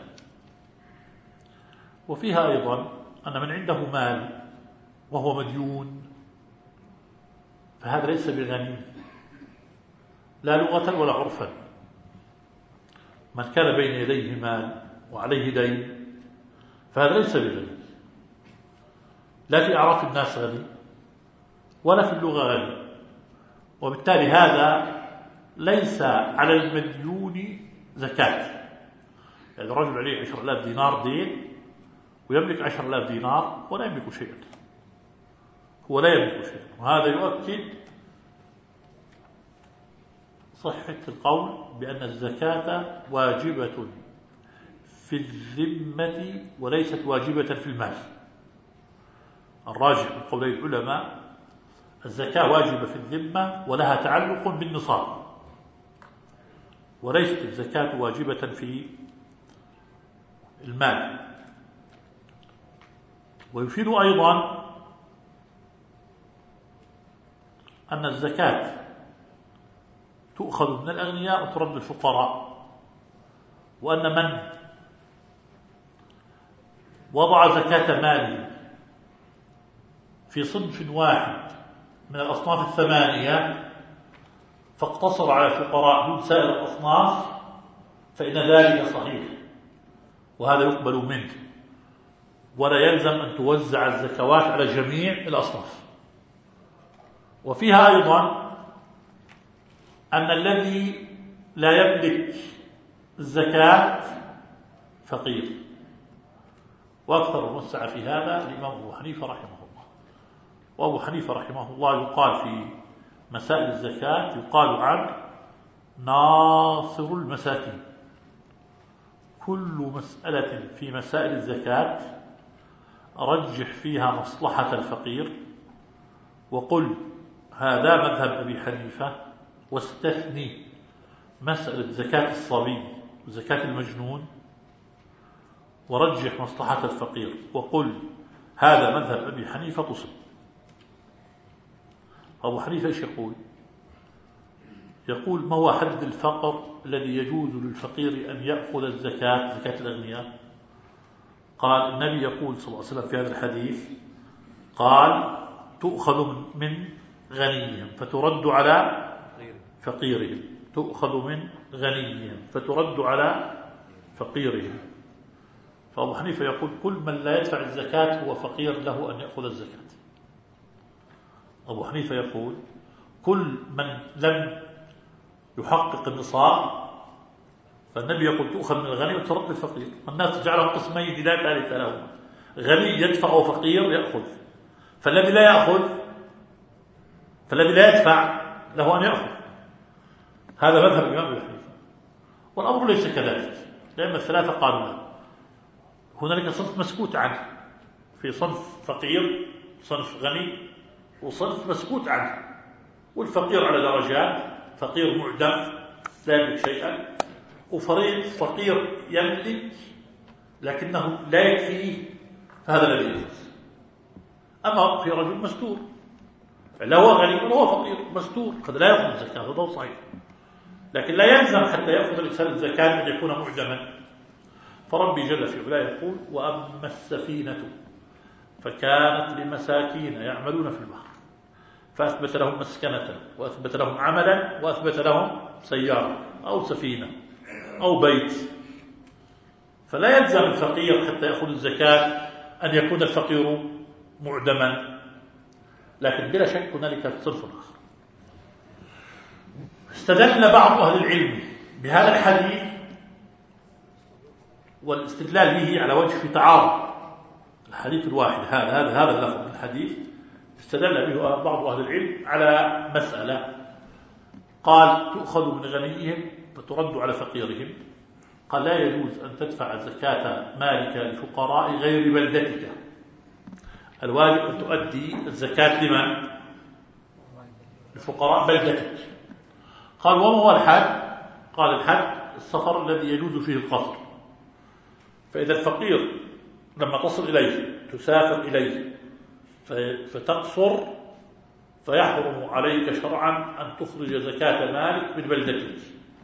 وفيها أيضا أن من عنده مال وهو مديون فهذا ليس بغني لا لغة ولا عرفا. من كان بين يديه مال وعليه دين فهذا ليس بغني، لا في أعراف الناس غني ولا في اللغة غني. وبالتالي هذا ليس على المديون زكاة. يعني رجل عليه عشر آلاف دينار دين ويملك عشر آلاف دينار ولا يملك شيئا، هو لا يملك شيئا. وهذا يؤكد صحة القول بأن الزكاة واجبة في الذمة وليست واجبة في المال. الراجح من قولي العلماء الزكاة واجبة في الذمة ولها تعلق بالنصاب، وليست الزكاة واجبة في المال. ويفيد أيضا أن الزكاة تؤخذ من الأغنياء وترد الفقراء، وأن من وضع زكاة ماله في صنف واحد من الأصناف الثمانية فاقتصر على الفقراء دون سائر الأصناف فإن ذلك صحيح وهذا يقبل منه، ولا يلزم أن توزع الزكوات على جميع الأصناف. وفيها أيضا أن الذي لا يملك الزكاة فقير. وأكثر الموسع في هذا الإمام أبو حنيفة رحمه الله. وأبو حنيفة رحمه الله يقال في مسائل الزكاة يقال عنه ناصر المساكين. كل مسألة في مسائل الزكاة رجح فيها مصلحة الفقير وقل هذا مذهب أبي حنيفة، واستثني مسألة زكاة الصبي وزكاة المجنون ورجح مصلحة الفقير وقل هذا مذهب أبي حنيفة تصب. أبو حنيفة إيش يقول؟ يقول ما هو حد الفقر الذي يجوز للفقير أن يأخذ الزكاة زكاة الأغنياء؟ قال النبي يقول صلى الله عليه وسلم في هذا الحديث قال تؤخذ من غنيهم فترد على فقيرهم، تؤخذ من غنيهم فترد على فقيرهم. فأبو حنيفة يقول كل من لا يدفع الزكاة هو فقير له أن يأخذ الزكاة. أبو حنيفة يقول كل من لم يحقق النصاب فالنبي يقول تؤخذ من الغني وترد الفقير. الناس جعلهم قسمين لا ثالث لهما، غني يدفع وفقير يأخذ. فالذي لا يأخذ فالذي لا يدفع له أن يأخذ. هذا مذهب الإمام أبي حنيفة. والأمر ليس كذلك، لأن الثلاثة قالوا لا. هنالك صنف مسكوت عنه، في صنف فقير، صنف غني، وصنف مسكوت عنه. والفقير على درجات، فقير معدم لا يملك شيئا، وفريق فقير يملك لكنه لا يكفيه، فهذا الذي يجوز. أما في رجل مستور، لا هو غني ولا هو فقير، مستور، قد لا يأخذ الزكاة، هذا صحيح، لكن لا يلزم حتى يأخذ الإنسان الزكاة أن يكون معدما. فربي جل في علاه يقول: وأما السفينة فكانت لمساكين يعملون في البحر فأثبت لهم مسكنة وأثبت لهم عملا وأثبت لهم سيارة أو سفينة أو بيت. فلا يلزم الفقير حتى يأخذ الزكاة أن يكون الفقير معدما، لكن بلا شك هنالك صنف آخر. استدل بعض أهل العلم بهذا الحديث والاستدلال به على وجه في تعارض الحديث الواحد هذا هذا هذا اللفظ من الحديث، استدل به بعض أهل العلم على مسألة. قال: تؤخذ من غنيهم فترد على فقيرهم. قال: لا يجوز أن تدفع زكاة مالك لفقراء غير بلدتك، الواجب أن تؤدي الزكاة لمن؟ لفقراء بلدتك. قال: وما هو الحد؟ قال: الحد السفر الذي يجوز فيه القصر. فإذا الفقير لما تصل إليه تسافر إليه فتقصر فيحرم عليك شرعا أن تخرج زكاة مالك من بلدتك.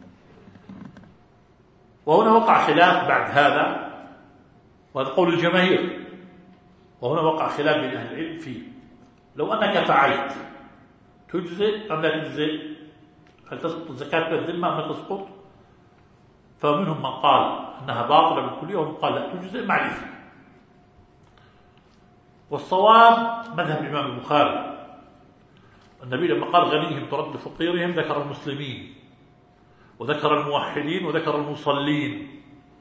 وهنا وقع خلاف بعد هذا، وهذا قول الجماهير، وهنا وقع خلاف بين أهل العلم فيه. لو أنك فعلت تجزئ أم لا تجزئ؟ هل تسقط الزكاة بالذمة أم لا تسقط؟ فمنهم من قال أنها باطلة بالكلية، ومن قال لا تجزئ مع الإثم. والصواب مذهب الإمام البخاري. النبي لما قال غنيهم ترد فقيرهم ذكر المسلمين وذكر الموحدين وذكر المصلين،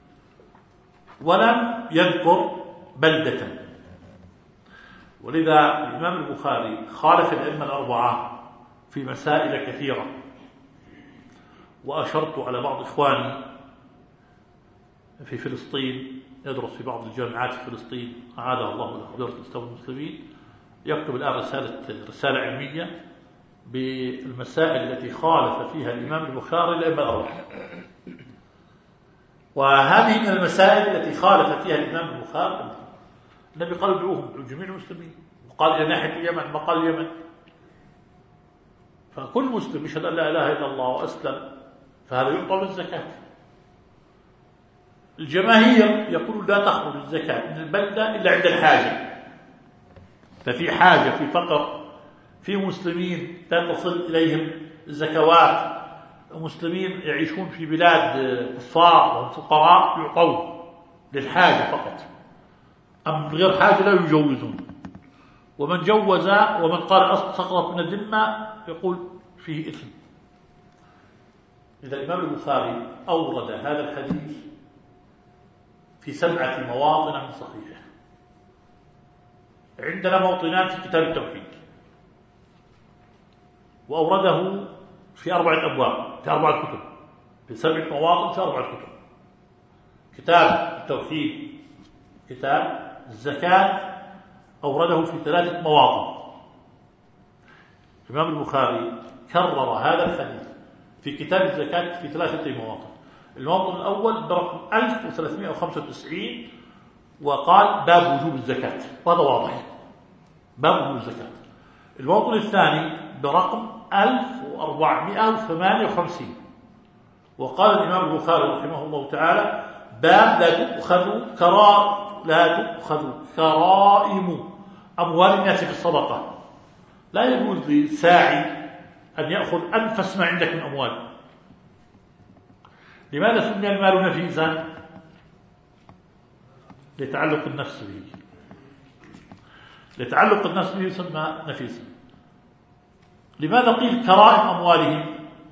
ولم يذكر بلدة. ولذا الإمام البخاري خالف الأئمة الأربعة في مسائل كثيرة. وأشرت على بعض إخواني في فلسطين يدرس في بعض الجامعات في فلسطين، أعاده الله له حضرة الإسلام والمسلمين، يكتب الآن رسالة رسالة علمية بالمسائل التي خالف فيها الإمام البخاري الأئمة الأربعة. وهذه من المسائل التي خالف فيها الإمام البخاري. النبي قال: ادعوهم جميع المسلمين، وقال إلى ناحية اليمن ما قال اليمن. فكل مسلم يشهد أن لا إله إلا الله وأسلم فهذا يعطى الزكاة. الجماهير يقولون لا تخرج الزكاة من البلدة إلا عند الحاجة. ففي حاجة، في فقر، في مسلمين لا تصل إليهم الزكوات، مسلمين يعيشون في بلاد كفار وهم فقراء يعطون للحاجة فقط، أم غير حاجة لا يجوزون. ومن جوز ومن قال سقطت من الذمة يقول فيه إثم. إذا الإمام البخاري أورد هذا الحديث في سبعة مواطن من صحيحه. عندنا موطنان في كتاب التوحيد، وأورده في أربعة أبواب، في أربعة كتب، في سبعة مواطن في أربعة كتب. كتاب التوحيد، كتاب الزكاة أورده في ثلاثة مواطن. الإمام البخاري كرر هذا الحديث في كتاب الزكاة في ثلاثة مواطن. الموطن الأول برقم ألف وثلاثمائة وخمسة وتسعين وقال: باب وجوب الزكاة، وهذا واضح، باب وجوب الزكاة. الموطن الثاني برقم ألف وأربعمائة وثمانية وخمسين وقال الإمام البخاري رحمه الله تعالى: باب لا تؤخذ كرا لا تؤخذ كرائم أموال الناس في الصدقة. لا يجوز للساعي أن يأخذ أنفس ما عندك من أموال. لماذا سمي المال نفيسا؟ لتعلق النفس به، لتعلق النفس به يسمى نفيسا. لماذا قيل كرائم أموالهم؟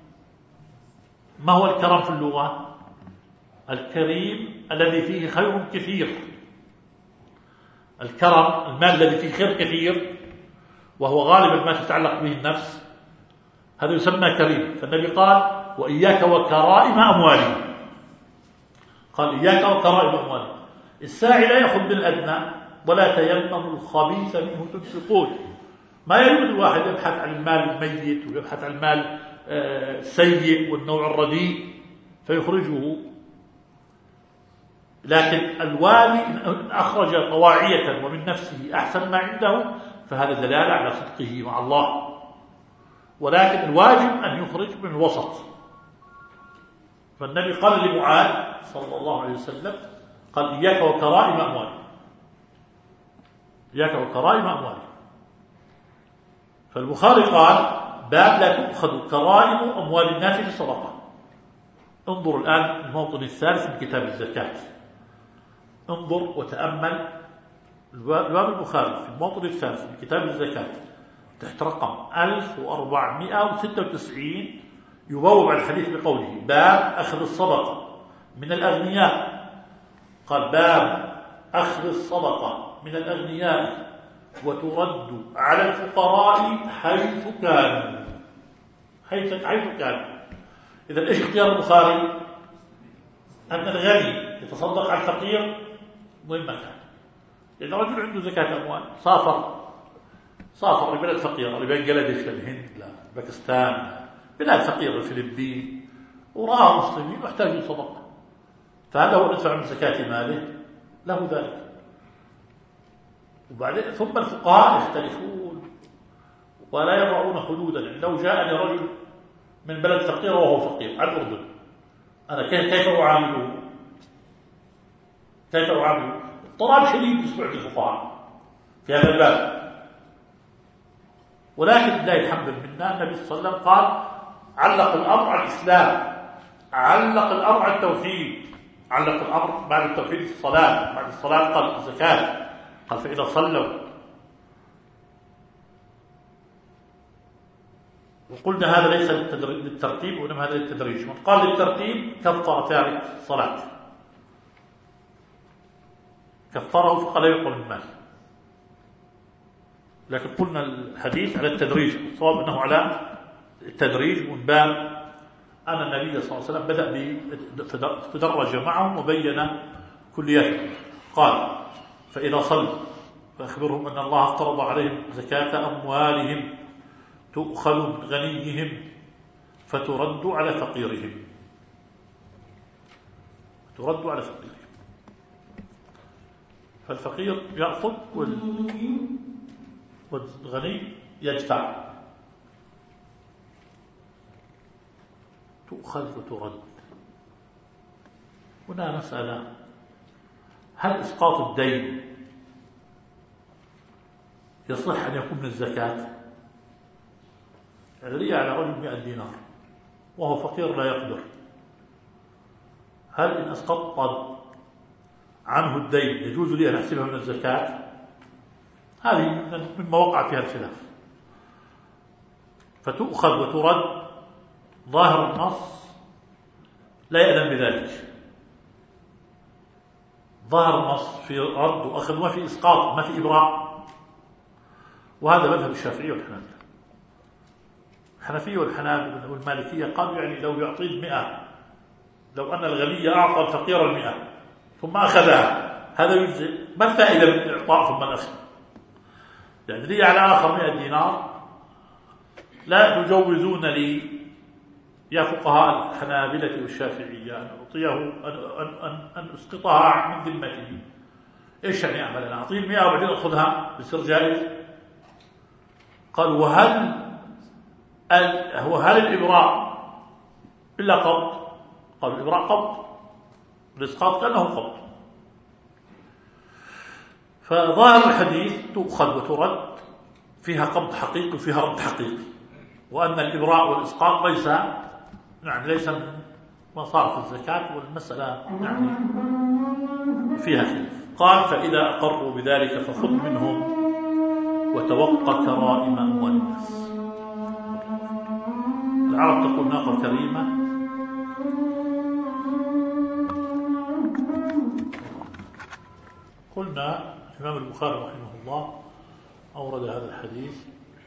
ما هو الكرم في اللغة؟ الكريم الذي فيه خير كثير. الكرم المال الذي فيه خير كثير، وهو غالبا ما تتعلق به النفس، هذا يسمى كريم. فالنبي قال وإياك وكرائم أموالهم، قال إياك وكرائم أموالهم. الساعي لا يأخذ بالأدنى ولا تيمموا الخبيث منه تنفقون. ما يجوز الواحد يبحث عن المال الميت ويبحث عن المال السيء والنوع الرديء فيخرجه، لكن الوالي إن أخرج طواعية ومن نفسه أحسن ما عنده فهذا دلالة على صدقه مع الله، ولكن الواجب أن يخرج من الوسط. فالنبي قال لمعاذ صلى الله عليه وسلم قال إياك وكرائم أموالهم، إياك وكرائم أموالهم. فالبخاري قال باب لا تؤخذ كرائم أموال الناس للصدقة. انظر الآن الموطن الثالث من كتاب الزكاة، انظر وتأمل الباب البخاري في الموطن الثالث من كتاب الزكاة تحت رقم ألف وأربعمائة وستة وتسعين يبوب على الحديث بقوله باب أخذ الصدقة من الأغنياء. قال باب أخذ الصدقة من الأغنياء وترد على الفقراء حيث كانوا، حيث حيث كانوا. إذا إيش اختيار البخاري؟ أن الغني يتصدق على الفقير وين ما كان. إذا رجل عنده زكاة أموال سافر سافر لبلد فقيرة لبنجلاديش للهند لباكستان بلاد فقيرة الفلبين ورأى مسلمين محتاجين صدقة، فهذا هو ندفع من زكاة ماله له ذلك. وبعدين ثم الفقهاء يختلفون ولا يضعون حدودا. لو جاءني رجل من بلد فقير وهو فقير على الأردن، أنا كيف أعامله؟ كيف أعامله؟ اضطراب شديد يسمع الفقهاء في هذا الباب. ولكن لله الحمد منا النبي صلى الله عليه وسلم قال علق الأمر على الإسلام، علق الأمر على التوحيد، علق الأمر بعد التوحيد في الصلاة، بعد الصلاة قال الزكاة، قال فإذا صلوا. وقلنا هذا ليس للترتيب وإنما هذا للتدريج. من قال للترتيب كفر تارك الصلاة، كفره فقال يقبل المال. لكن قلنا الحديث على التدريج، الصواب أنه على التدريج من باب أن النبي صلى الله عليه وسلم بدأ تدرج معهم وبين كلياته. قال فإذا صلوا فأخبرهم أن الله افترض عليهم زكاة أموالهم تؤخذ من غنيهم فترد على فقيرهم، ترد على فقيرهم. فالفقير يأخذ والغني يدفع، تؤخذ وترد. هنا مسألة، هل إسقاط الدين يصح أن يكون من الزكاة؟ لي على رجل مئة دينار وهو فقير لا يقدر، هل إن أسقطت عنه الدين يجوز لي أن أحسبها من الزكاة؟ هذه مما وقع فيها الخلاف. فتؤخذ وترد، ظاهر النص لا يأذن بذلك. ظاهر النص في رد وأخذ، ما في إسقاط، ما في إبراء. وهذا مذهب الشافعية والحنابلة. الحنفية والحنابلة والمالكية قالوا يعني لو يعطي المئة، لو أن الغني أعطى الفقير المئة ثم أخذها هذا يجزئ. ما الفائدة من الإعطاء ثم الأخذ؟ يعني لي على آخر مئة دينار لا تجوزون لي يا فقهاء الحنابلة والشافعية أن أعطيه أن, أن, أن أسقطها من ذمته. إيش يعني أعمل؟ أنا أعطيه المئة وبعدين أخذها بصير جائز؟ قال وهل هو هل الإبراء إلا قبض؟ قال الإبراء قبض، الإسقاط كأنه قبض. فظاهر الحديث تؤخذ وترد، فيها قبض حقيقي وفيها رد حقيقي، وأن الإبراء والإسقاط ليس يعني ليس من مصارف الزكاة، والمسألة يعني فيها خلاف. قال فإذا أقروا بذلك فخذ منهم وتوقى كرائم أموال الناس. العرب تقول ناقة كريمة قلنا الإمام البخاري رحمه الله أورد هذا الحديث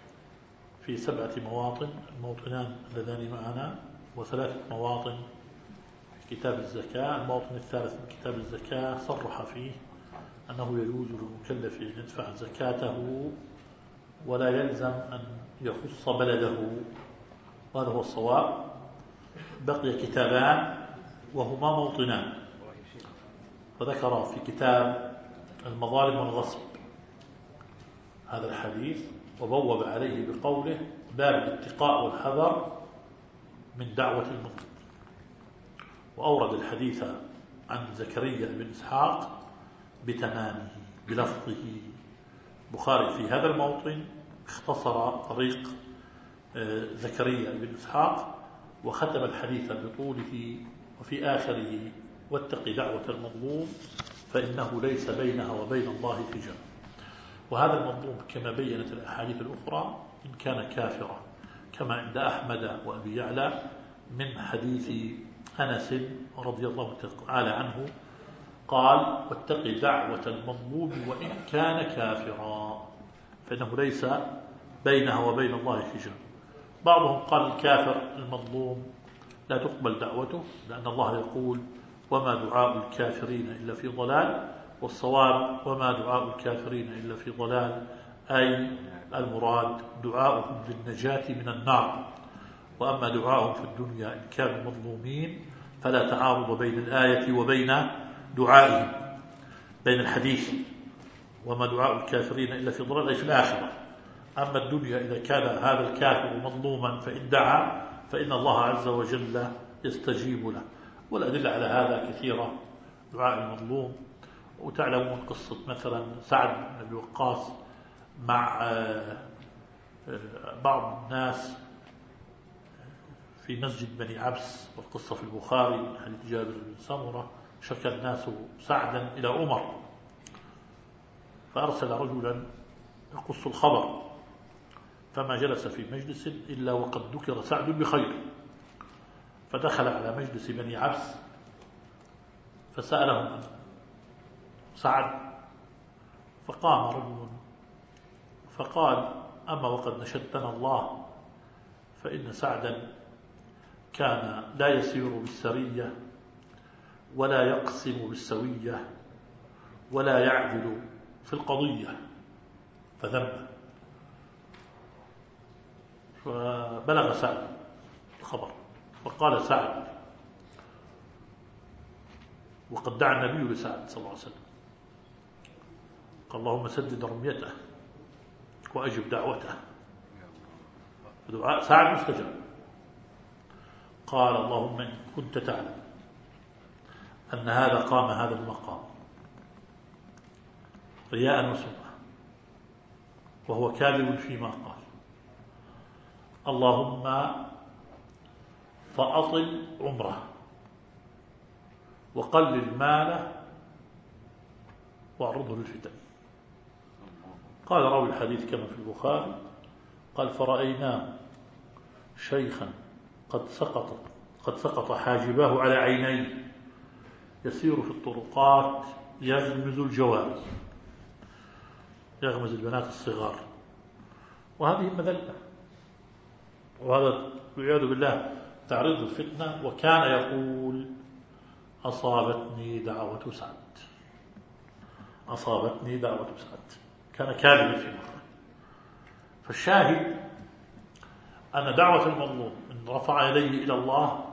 في سبعة مواطن، الموطنان اللذان معنا، وثلاثة مواطن في كتاب الزكاة. الموطن الثالث من كتاب الزكاة صرح فيه أنه يجوز للمكلف أن يدفع زكاته ولا يلزم أن يخص بلده، وهذا هو الصواب. بقي كتابان وهما موطنان، وذكر في كتاب المظالم والغصب هذا الحديث، وبوب عليه بقوله باب الاتقاء والحذر من دعوة المظلوم، وأورد الحديث عن زكريا بن إسحاق بتمامه بلفظه. بخاري في هذا الموطن اختصر طريق زكريا بن إسحاق وختم الحديث بطوله وفي آخره واتق دعوة المظلوم فإنه ليس بينها وبين الله حجاب. وهذا المظلوم كما بينت الأحاديث الأخرى إن كان كافرا، كما عند أحمد وأبي يعلى من حديث أنس رضي الله تعالى عنه قال واتق دعوة المظلوم وإن كان كافرا فإنه ليس بينها وبين الله حجاب. بعضهم قال الكافر المظلوم لا تقبل دعوته، لأن الله يقول وما دعاء الكافرين إلا في ضلال، والصواب وما دعاء الكافرين إلا في ضلال، أي المراد دعاؤهم للنجاة من النار. وأما دعاؤهم في الدنيا إن كانوا مظلومين فلا تعارض بين الآية وبين دعائهم، بين الحديث وما دعاء الكافرين إلا في ضلال أي في الآخرة. أما الدنيا إذا كان هذا الكافر مظلوما فإن دعا فإن الله عز وجل يستجيب له. والأدلة على هذا كثيرة، دعاء المظلوم. وتعلمون قصة مثلا سعد بن أبي وقاص مع بعض الناس في مسجد بني عبس، والقصة في البخاري من حديث جابر بن سمرة، شكى الناس سعدا إلى عمر فأرسل رجلا يقص الخبر، فما جلس في مجلس إلا وقد ذكر سعد بخير، فدخل على مجلس بني عبس فسألهم سعد، فقام رجل فقال أما وقد نشدتنا الله فإن سعدا كان لا يسير بالسرية ولا يقسم بالسوية ولا يعدل في القضية، فذنب. فبلغ سعد الخبر فقال سعد، وقد دعا النبي لسعد صلى الله عليه وسلم قال اللهم سدد رميته وأجب دعوته، فدعاء سعد مستجاب. قال اللهم إن كنت تعلم أن هذا قام هذا المقام رياء وسمعة وهو كاذب فيما قال، اللهم فأطل عمره وقلل ماله واعرضه للفتن. قال راوي الحديث كما في البخاري قال فرأيناه شيخا قد سقط قد سقط حاجباه على عينيه يسير في الطرقات يغمز الجواري، يغمز البنات الصغار، وهذه مذلة، وهذا والعياذ بالله تعريض الفتنة. وكان يقول أصابتني دعوة سعد، أصابتني دعوة سعد، كان كاذبا في مرة. فالشاهد أن دعوة المظلوم إن رفع يديه إلى الله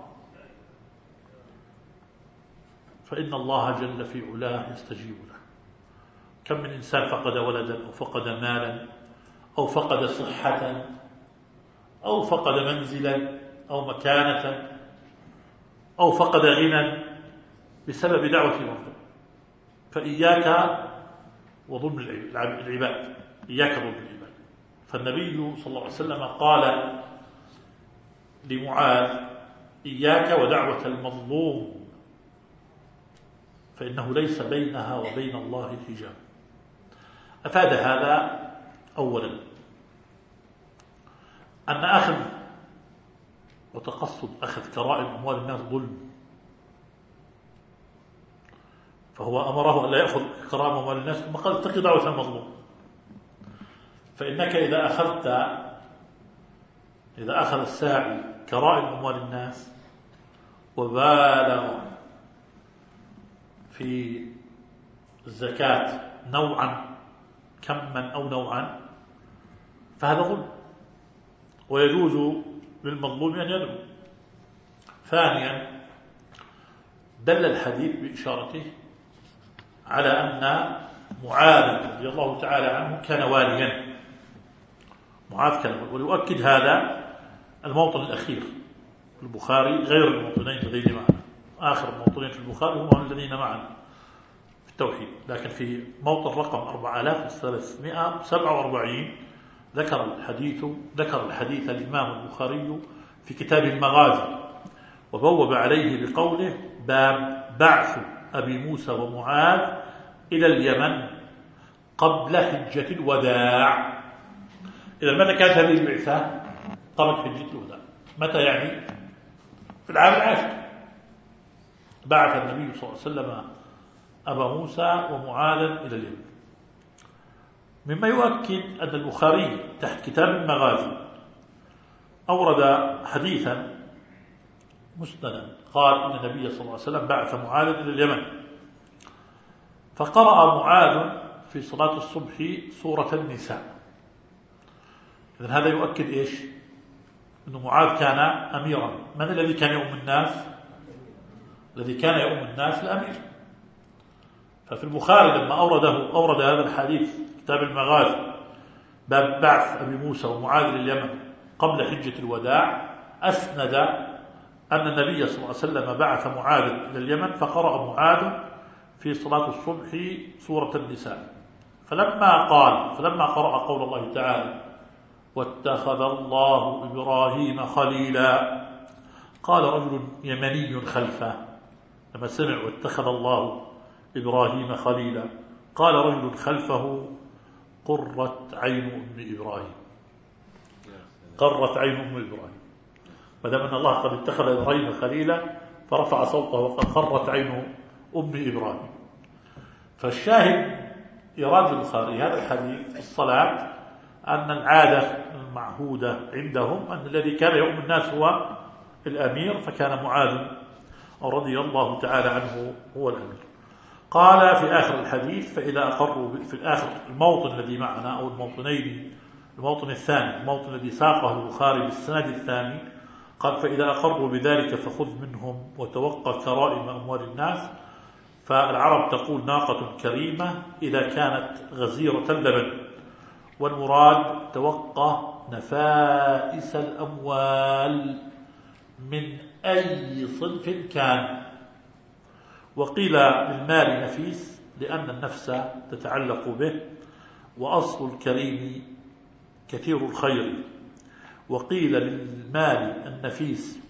فإن الله جل في علاه يستجيب له. كم من إنسان فقد ولدا أو فقد مالا أو فقد صحة أو فقد منزلا أو مكانة أو فقد غنى بسبب دعوة المظلوم. فإياك وظلم العباد، إياك وظلم العباد. فالنبي صلى الله عليه وسلم قال لمعاذ إياك ودعوة المظلوم فإنه ليس بينها وبين الله حجاب. أفاد هذا أولا أن أخذ وتقصد أخذ كرائم أموال الناس ظلم، فهو أمره أن لا يأخذ كرائم أموال الناس، ثم قال اتق دعوة المظلوم. فإنك إذا أخذت إذا أخذ الساعي كرائم أموال الناس وبالغ في الزكاة نوعا كما أو نوعا فهذا ظلم، ويجوز للمظلوم أن يدعو. ثانيا دل الحديث بإشارته على أن معاذ رضي الله تعالى عنه كان واليا. معاذ كان، ويؤكد هذا الموطن الأخير في البخاري غير الموطنين الذين معنا. آخر الموطنين في البخاري هم الذين معنا في التوحيد، لكن في موطن رقم أربعة آلاف وثلاثمائة وسبعة وأربعين ذكر الحديث ذكر الحديث الإمام البخاري في كتاب المغازي، وبوب عليه بقوله: باب بعث أبي موسى ومعاذ إلى اليمن قبل حجة الوداع. إذا متى كانت هذه البعثة؟ قبل حجة الوداع. متى يعني؟ في العام العاشر بعث النبي صلى الله عليه وسلم أبا موسى ومعاذا إلى اليمن. مما يؤكد أن البخاري تحت كتاب المغازي أورد حديثا مسندا قال إن النبي صلى الله عليه وسلم بعث معاذا إلى اليمن، فقرأ معاذ في صلاة الصبح سورة النساء. إذن هذا يؤكد إيش؟ أن معاذ كان أميرا. من الذي كان يؤم الناس؟ الذي كان يؤم الناس الأمير. ففي البخاري لما أورده أورد هذا الحديث كتاب المغازي باب بعث أبي موسى ومعاذ إلى اليمن قبل حجة الوداع، أسند أن النبي صلى الله عليه وسلم بعث معاذ إلى اليمن فقرأ معاذ في صلاة الصبح سورة النساء. فلما قال فلما قرأ قول الله تعالى: واتخذ الله إبراهيم خليلا، قال رجل يمني خلفه لما سمع واتخذ الله إبراهيم خليلا، قال رجل خلفه: قرت عين أم إبراهيم. قرت عين أم إبراهيم. ما دام أن الله قد اتخذ إبراهيم خليلا فرفع صوته وقد قرت عين أم إبراهيم. فالشاهد إيراد البخاري هذا الحديث في الصلاة أن العادة المعهودة عندهم أن الذي كان يؤم الناس هو الأمير، فكان معاذ رضي الله تعالى عنه هو الأمير. قال في آخر الحديث: فإذا أقروا في الآخر الموطن الذي معنا أو الموطنين، الموطن الثاني الموطن الذي ساقه البخاري بالسند الثاني، قال: فإذا أقروا بذلك فخذ منهم وتوقى كرائم أموال الناس. فالعرب تقول: ناقة كريمة إذا كانت غزيرة اللبن، والمراد توقى نفائس الأموال من أي صنف كان. وقيل للمال نفيس لأن النفس تتعلق به، وأصل الكريم كثير الخير. وقيل للمال النفيس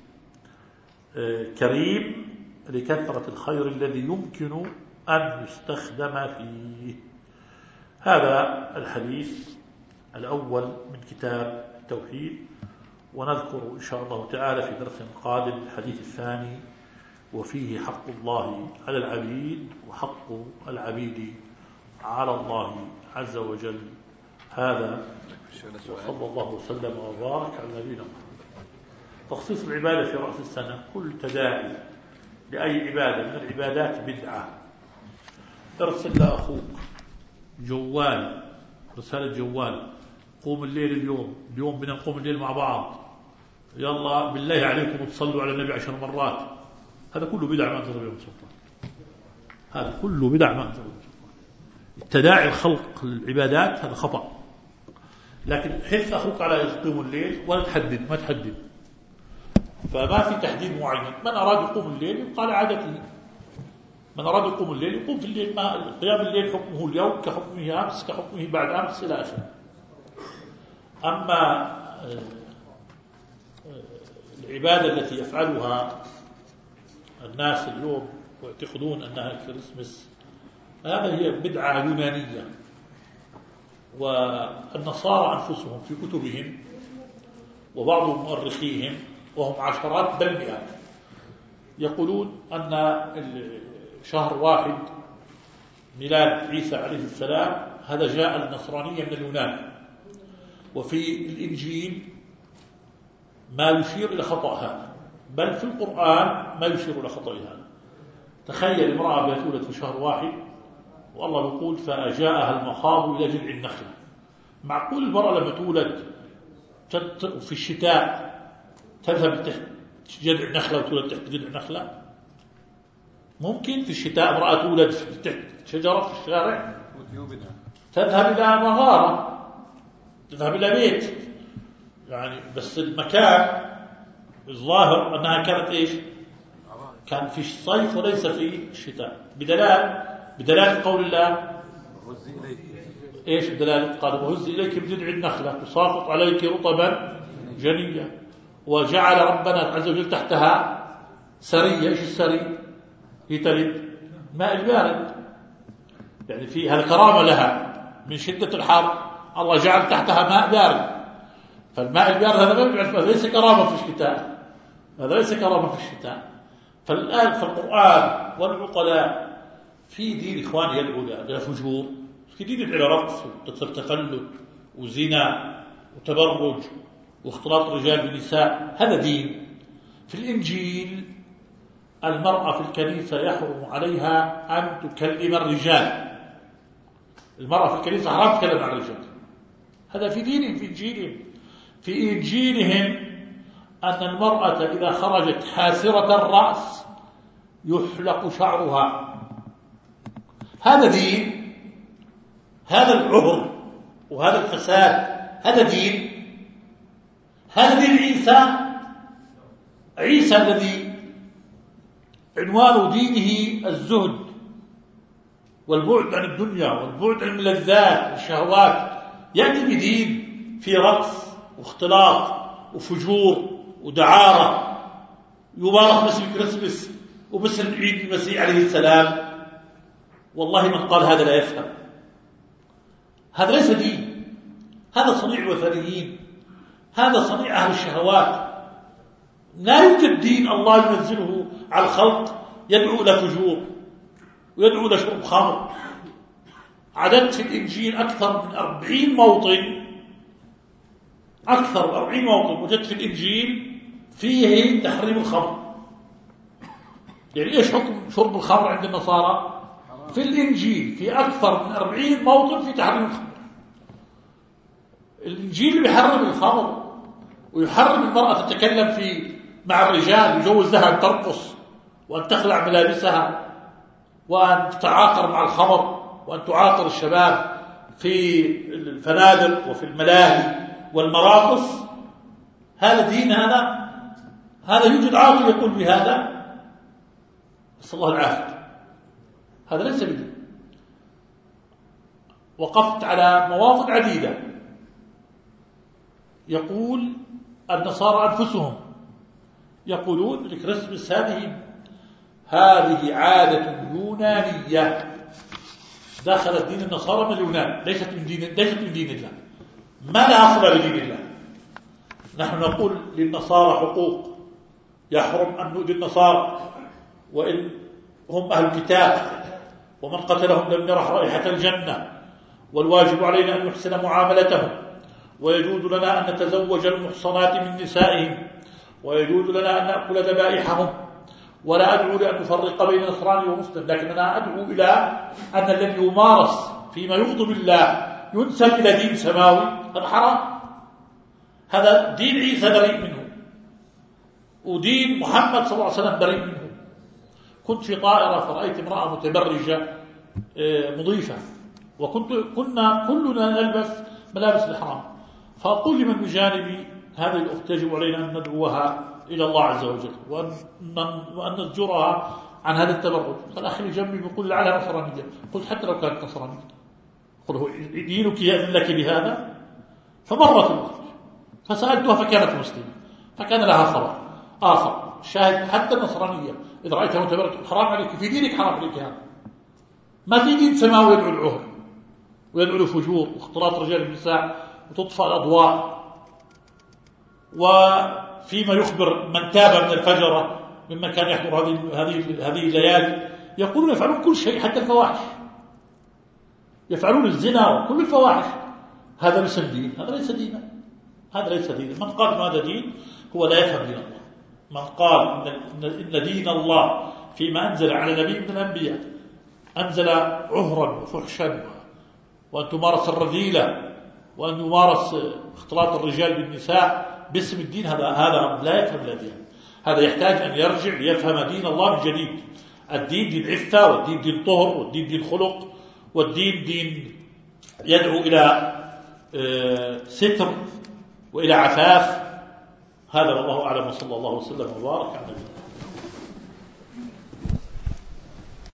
كريم لكثرة الخير الذي يمكن أن يستخدم فيه. هذا الحديث الأول من كتاب التوحيد، ونذكر إن شاء الله تعالى في درس قادم الحديث الثاني، وفيه حق الله على العبيد وحق العبيد على الله عز وجل. هذا وصلى الله وسلم وبارك على نبينا محمد. تخصيص العبادة في رأس السنة: كل تداعي لأي عبادة من العبادات بدعة. ارسل لأخوك جوال، رسالة جوال: قوم الليل اليوم اليوم بدنا نقوم الليل مع بعض، يلا بالله عليكم تصلوا على النبي عشر مرات. هذا كله بدع ما أنزل به سلطان. هذا كله بدع ما أنزل به سلطان. التداعي الخلق العبادات هذا خطأ، لكن حث أخوك على يقوم الليل ولا تحدد، ما تحدد. فما في تحديد معين. من أراد يقوم الليل يبقى على عادته، من أراد يقوم الليل يقوم في الليل. ما قيام الليل حكمه اليوم كحكمه أمس كحكمه بعد أمس إلى آخره. أما العبادة التي يفعلها الناس اليوم ويعتقدون أنها كريسمس، هذا هي بدعة يونانية. والنصارى أنفسهم في كتبهم وبعض مؤرخيهم وهم عشرات بل مئات يقولون أن شهر واحد ميلاد عيسى عليه السلام هذا جاء النصرانية من اليونان، وفي الإنجيل ما يشير إلى خطأ هذا، بل في القرآن ما يشير إلى خطأ هذا. تخيل امرأة بتولد في شهر واحد والله يقول فأجاءها المخاض إلى جذع النخلة. معقول المرأة لما تولد في الشتاء تذهب تحت جذع النخلة وتولد تحت جذع النخلة؟ ممكن في الشتاء امرأة تولد تحت شجرة في الشارع؟ تذهب إلى مغارة، تذهب إلى بيت يعني، بس المكان الظاهر أنها كانت إيش؟ كان في الصيف وليس في الشتاء، بدلال بدلالة قول الله إيش بدلالة؟ قال وهز إليك بجذع النخلة تساقط عليك رطبا جنيا، وجعل ربنا عز وجل تحتها سرية. إيش السري؟ هي تلد ماء البارد، يعني في هذا كرامة لها من شدة الحر، الله جعل تحتها ماء بارد. فالماء البارد هذا ما يعرف، ليس كرامة في الشتاء، هذا ليس كرامة في الشتاء. فالآن في القرآن والعقلاء في دين إخوان يدعو إلى فجور، في دين إلى رقص وتفلت وزنا وتبرج واختلاط الرجال بالنساء، هذا دين. في الإنجيل المرأة في الكنيسة يحرم عليها أن تكلم الرجال، المرأة في الكنيسة حرام تكلم عن الرجال، هذا في دينهم في إنجيلهم. في إنجيلهم أن المرأة إذا خرجت حاسرة الرأس يحلق شعرها، هذا دين. هذا العهر وهذا الفساد هذا دين. هذا دين عيسى. عيسى الذي عنوان دينه الزهد والبعد عن الدنيا والبعد عن الملذات والشهوات، يأتي بدين في رقص واختلاط وفجور ودعارة، يبارك باسم كريسمس وباسم عيد المسيح عليه السلام. والله من قال هذا لا يفهم، هذا ليس دين، هذا صنيع الوثنيين، هذا صنيع أهل الشهوات. لا يوجد دين الله ينزله على الخلق يدعو إلى فجور ويدعو إلى شرب خمر. عددت في الإنجيل أكثر من أربعين موطن، أكثر من أربعين موطن وجدت في الإنجيل فيه تحريم الخمر. يعني إيش حكم شرب الخمر عند النصارى؟ في الإنجيل في أكثر من أربعين موطن في تحريم الخمر. الإنجيل يحرم الخمر ويحرم المرأة تتكلم في مع الرجال، يجوز لها أن ترقص وأن تخلع ملابسها وأن تتعاقر مع الخمر وأن تعاقر الشباب في الفنادق وفي الملاهي والمراقص. هذا دين؟ هذا هذا يوجد عاقل يقول بهذا؟ نسأل الله العافية. هذا ليس بدين. وقفت على مواطن عديدة يقول النصارى أنفسهم يقولون الكريسماس هذه هذه عادة يونانية دخلت دين النصارى من اليونان، ليست من دين ليست من دين الله، ما لا أصل لدين الله. نحن نقول للنصارى حقوق، يحرم أن نؤذي النصارى وإن هم أهل الكتاب، ومن قتلهم لم يرح رائحة الجنة، والواجب علينا أن نحسن معاملتهم، ويجوز لنا أن نتزوج المحصنات من نسائهم، ويجوز لنا أن نأكل ذبائحهم، ولا أدعو لأن نفرق بين نصراني ومسلم، لكننا أدعو إلى أن الذي يمارس فيما يغضب الله ينسب إلى دين سماوي، هذا حرام. هذا دين عيسى بريء منه، ودين محمد صلى الله عليه وسلم بريء منه. كنت في طائرة فرأيت امرأة متبرجة مضيفة، وكنت كنا كلنا نلبس ملابس الإحرام، فأقول لمن بجانبي هذه الأخت يجب علينا أن ندعوها إلى الله عز وجل وأن, وأن نزجرها عن هذا التبرج. قال أخي جنبي بيقول لعلها نصرانية. قلت حتى لو كانت نصرانية، قل هو دينك يأذن لك بهذا؟ فمرت الأخت فسألتها فكانت مسلمة، فكان لها خبر آخر شاهد. حتى النصرانية إذا رأيتها متبرج حرام عليك، في دينك حرام عليك هذا. ما في دين سماوي يدعو العهر ويدعو الفجور واختلاط رجال النساء وتطفأ الأضواء، وفيما يخبر من تاب من الفجرة ممن كان يحضر هذه هذه هذه الليالي يقولون يفعلون كل شيء حتى الفواحش، يفعلون الزنا وكل الفواحش. هذا ليس دين، هذا ليس دينا، هذا ليس دين. من قال هذا دين هو لا يفهم دين الله. من قال إن دين الله فيما أنزل على نبي من الأنبياء أنزل عهرا وفحشا وأن تمارس الرذيلة وأن يمارس اختلاط الرجال بالنساء باسم الدين، هذا هذا لا يفهم الدين. هذا يحتاج أن يرجع ليفهم دين الله من جديد. الدين دين عفة، والدين دين طهر، والدين دين خلق، والدين دين يدعو إلى ستر وإلى عفاف. هذا والله أعلم، وصلى الله وسلم وبارك على نبينا.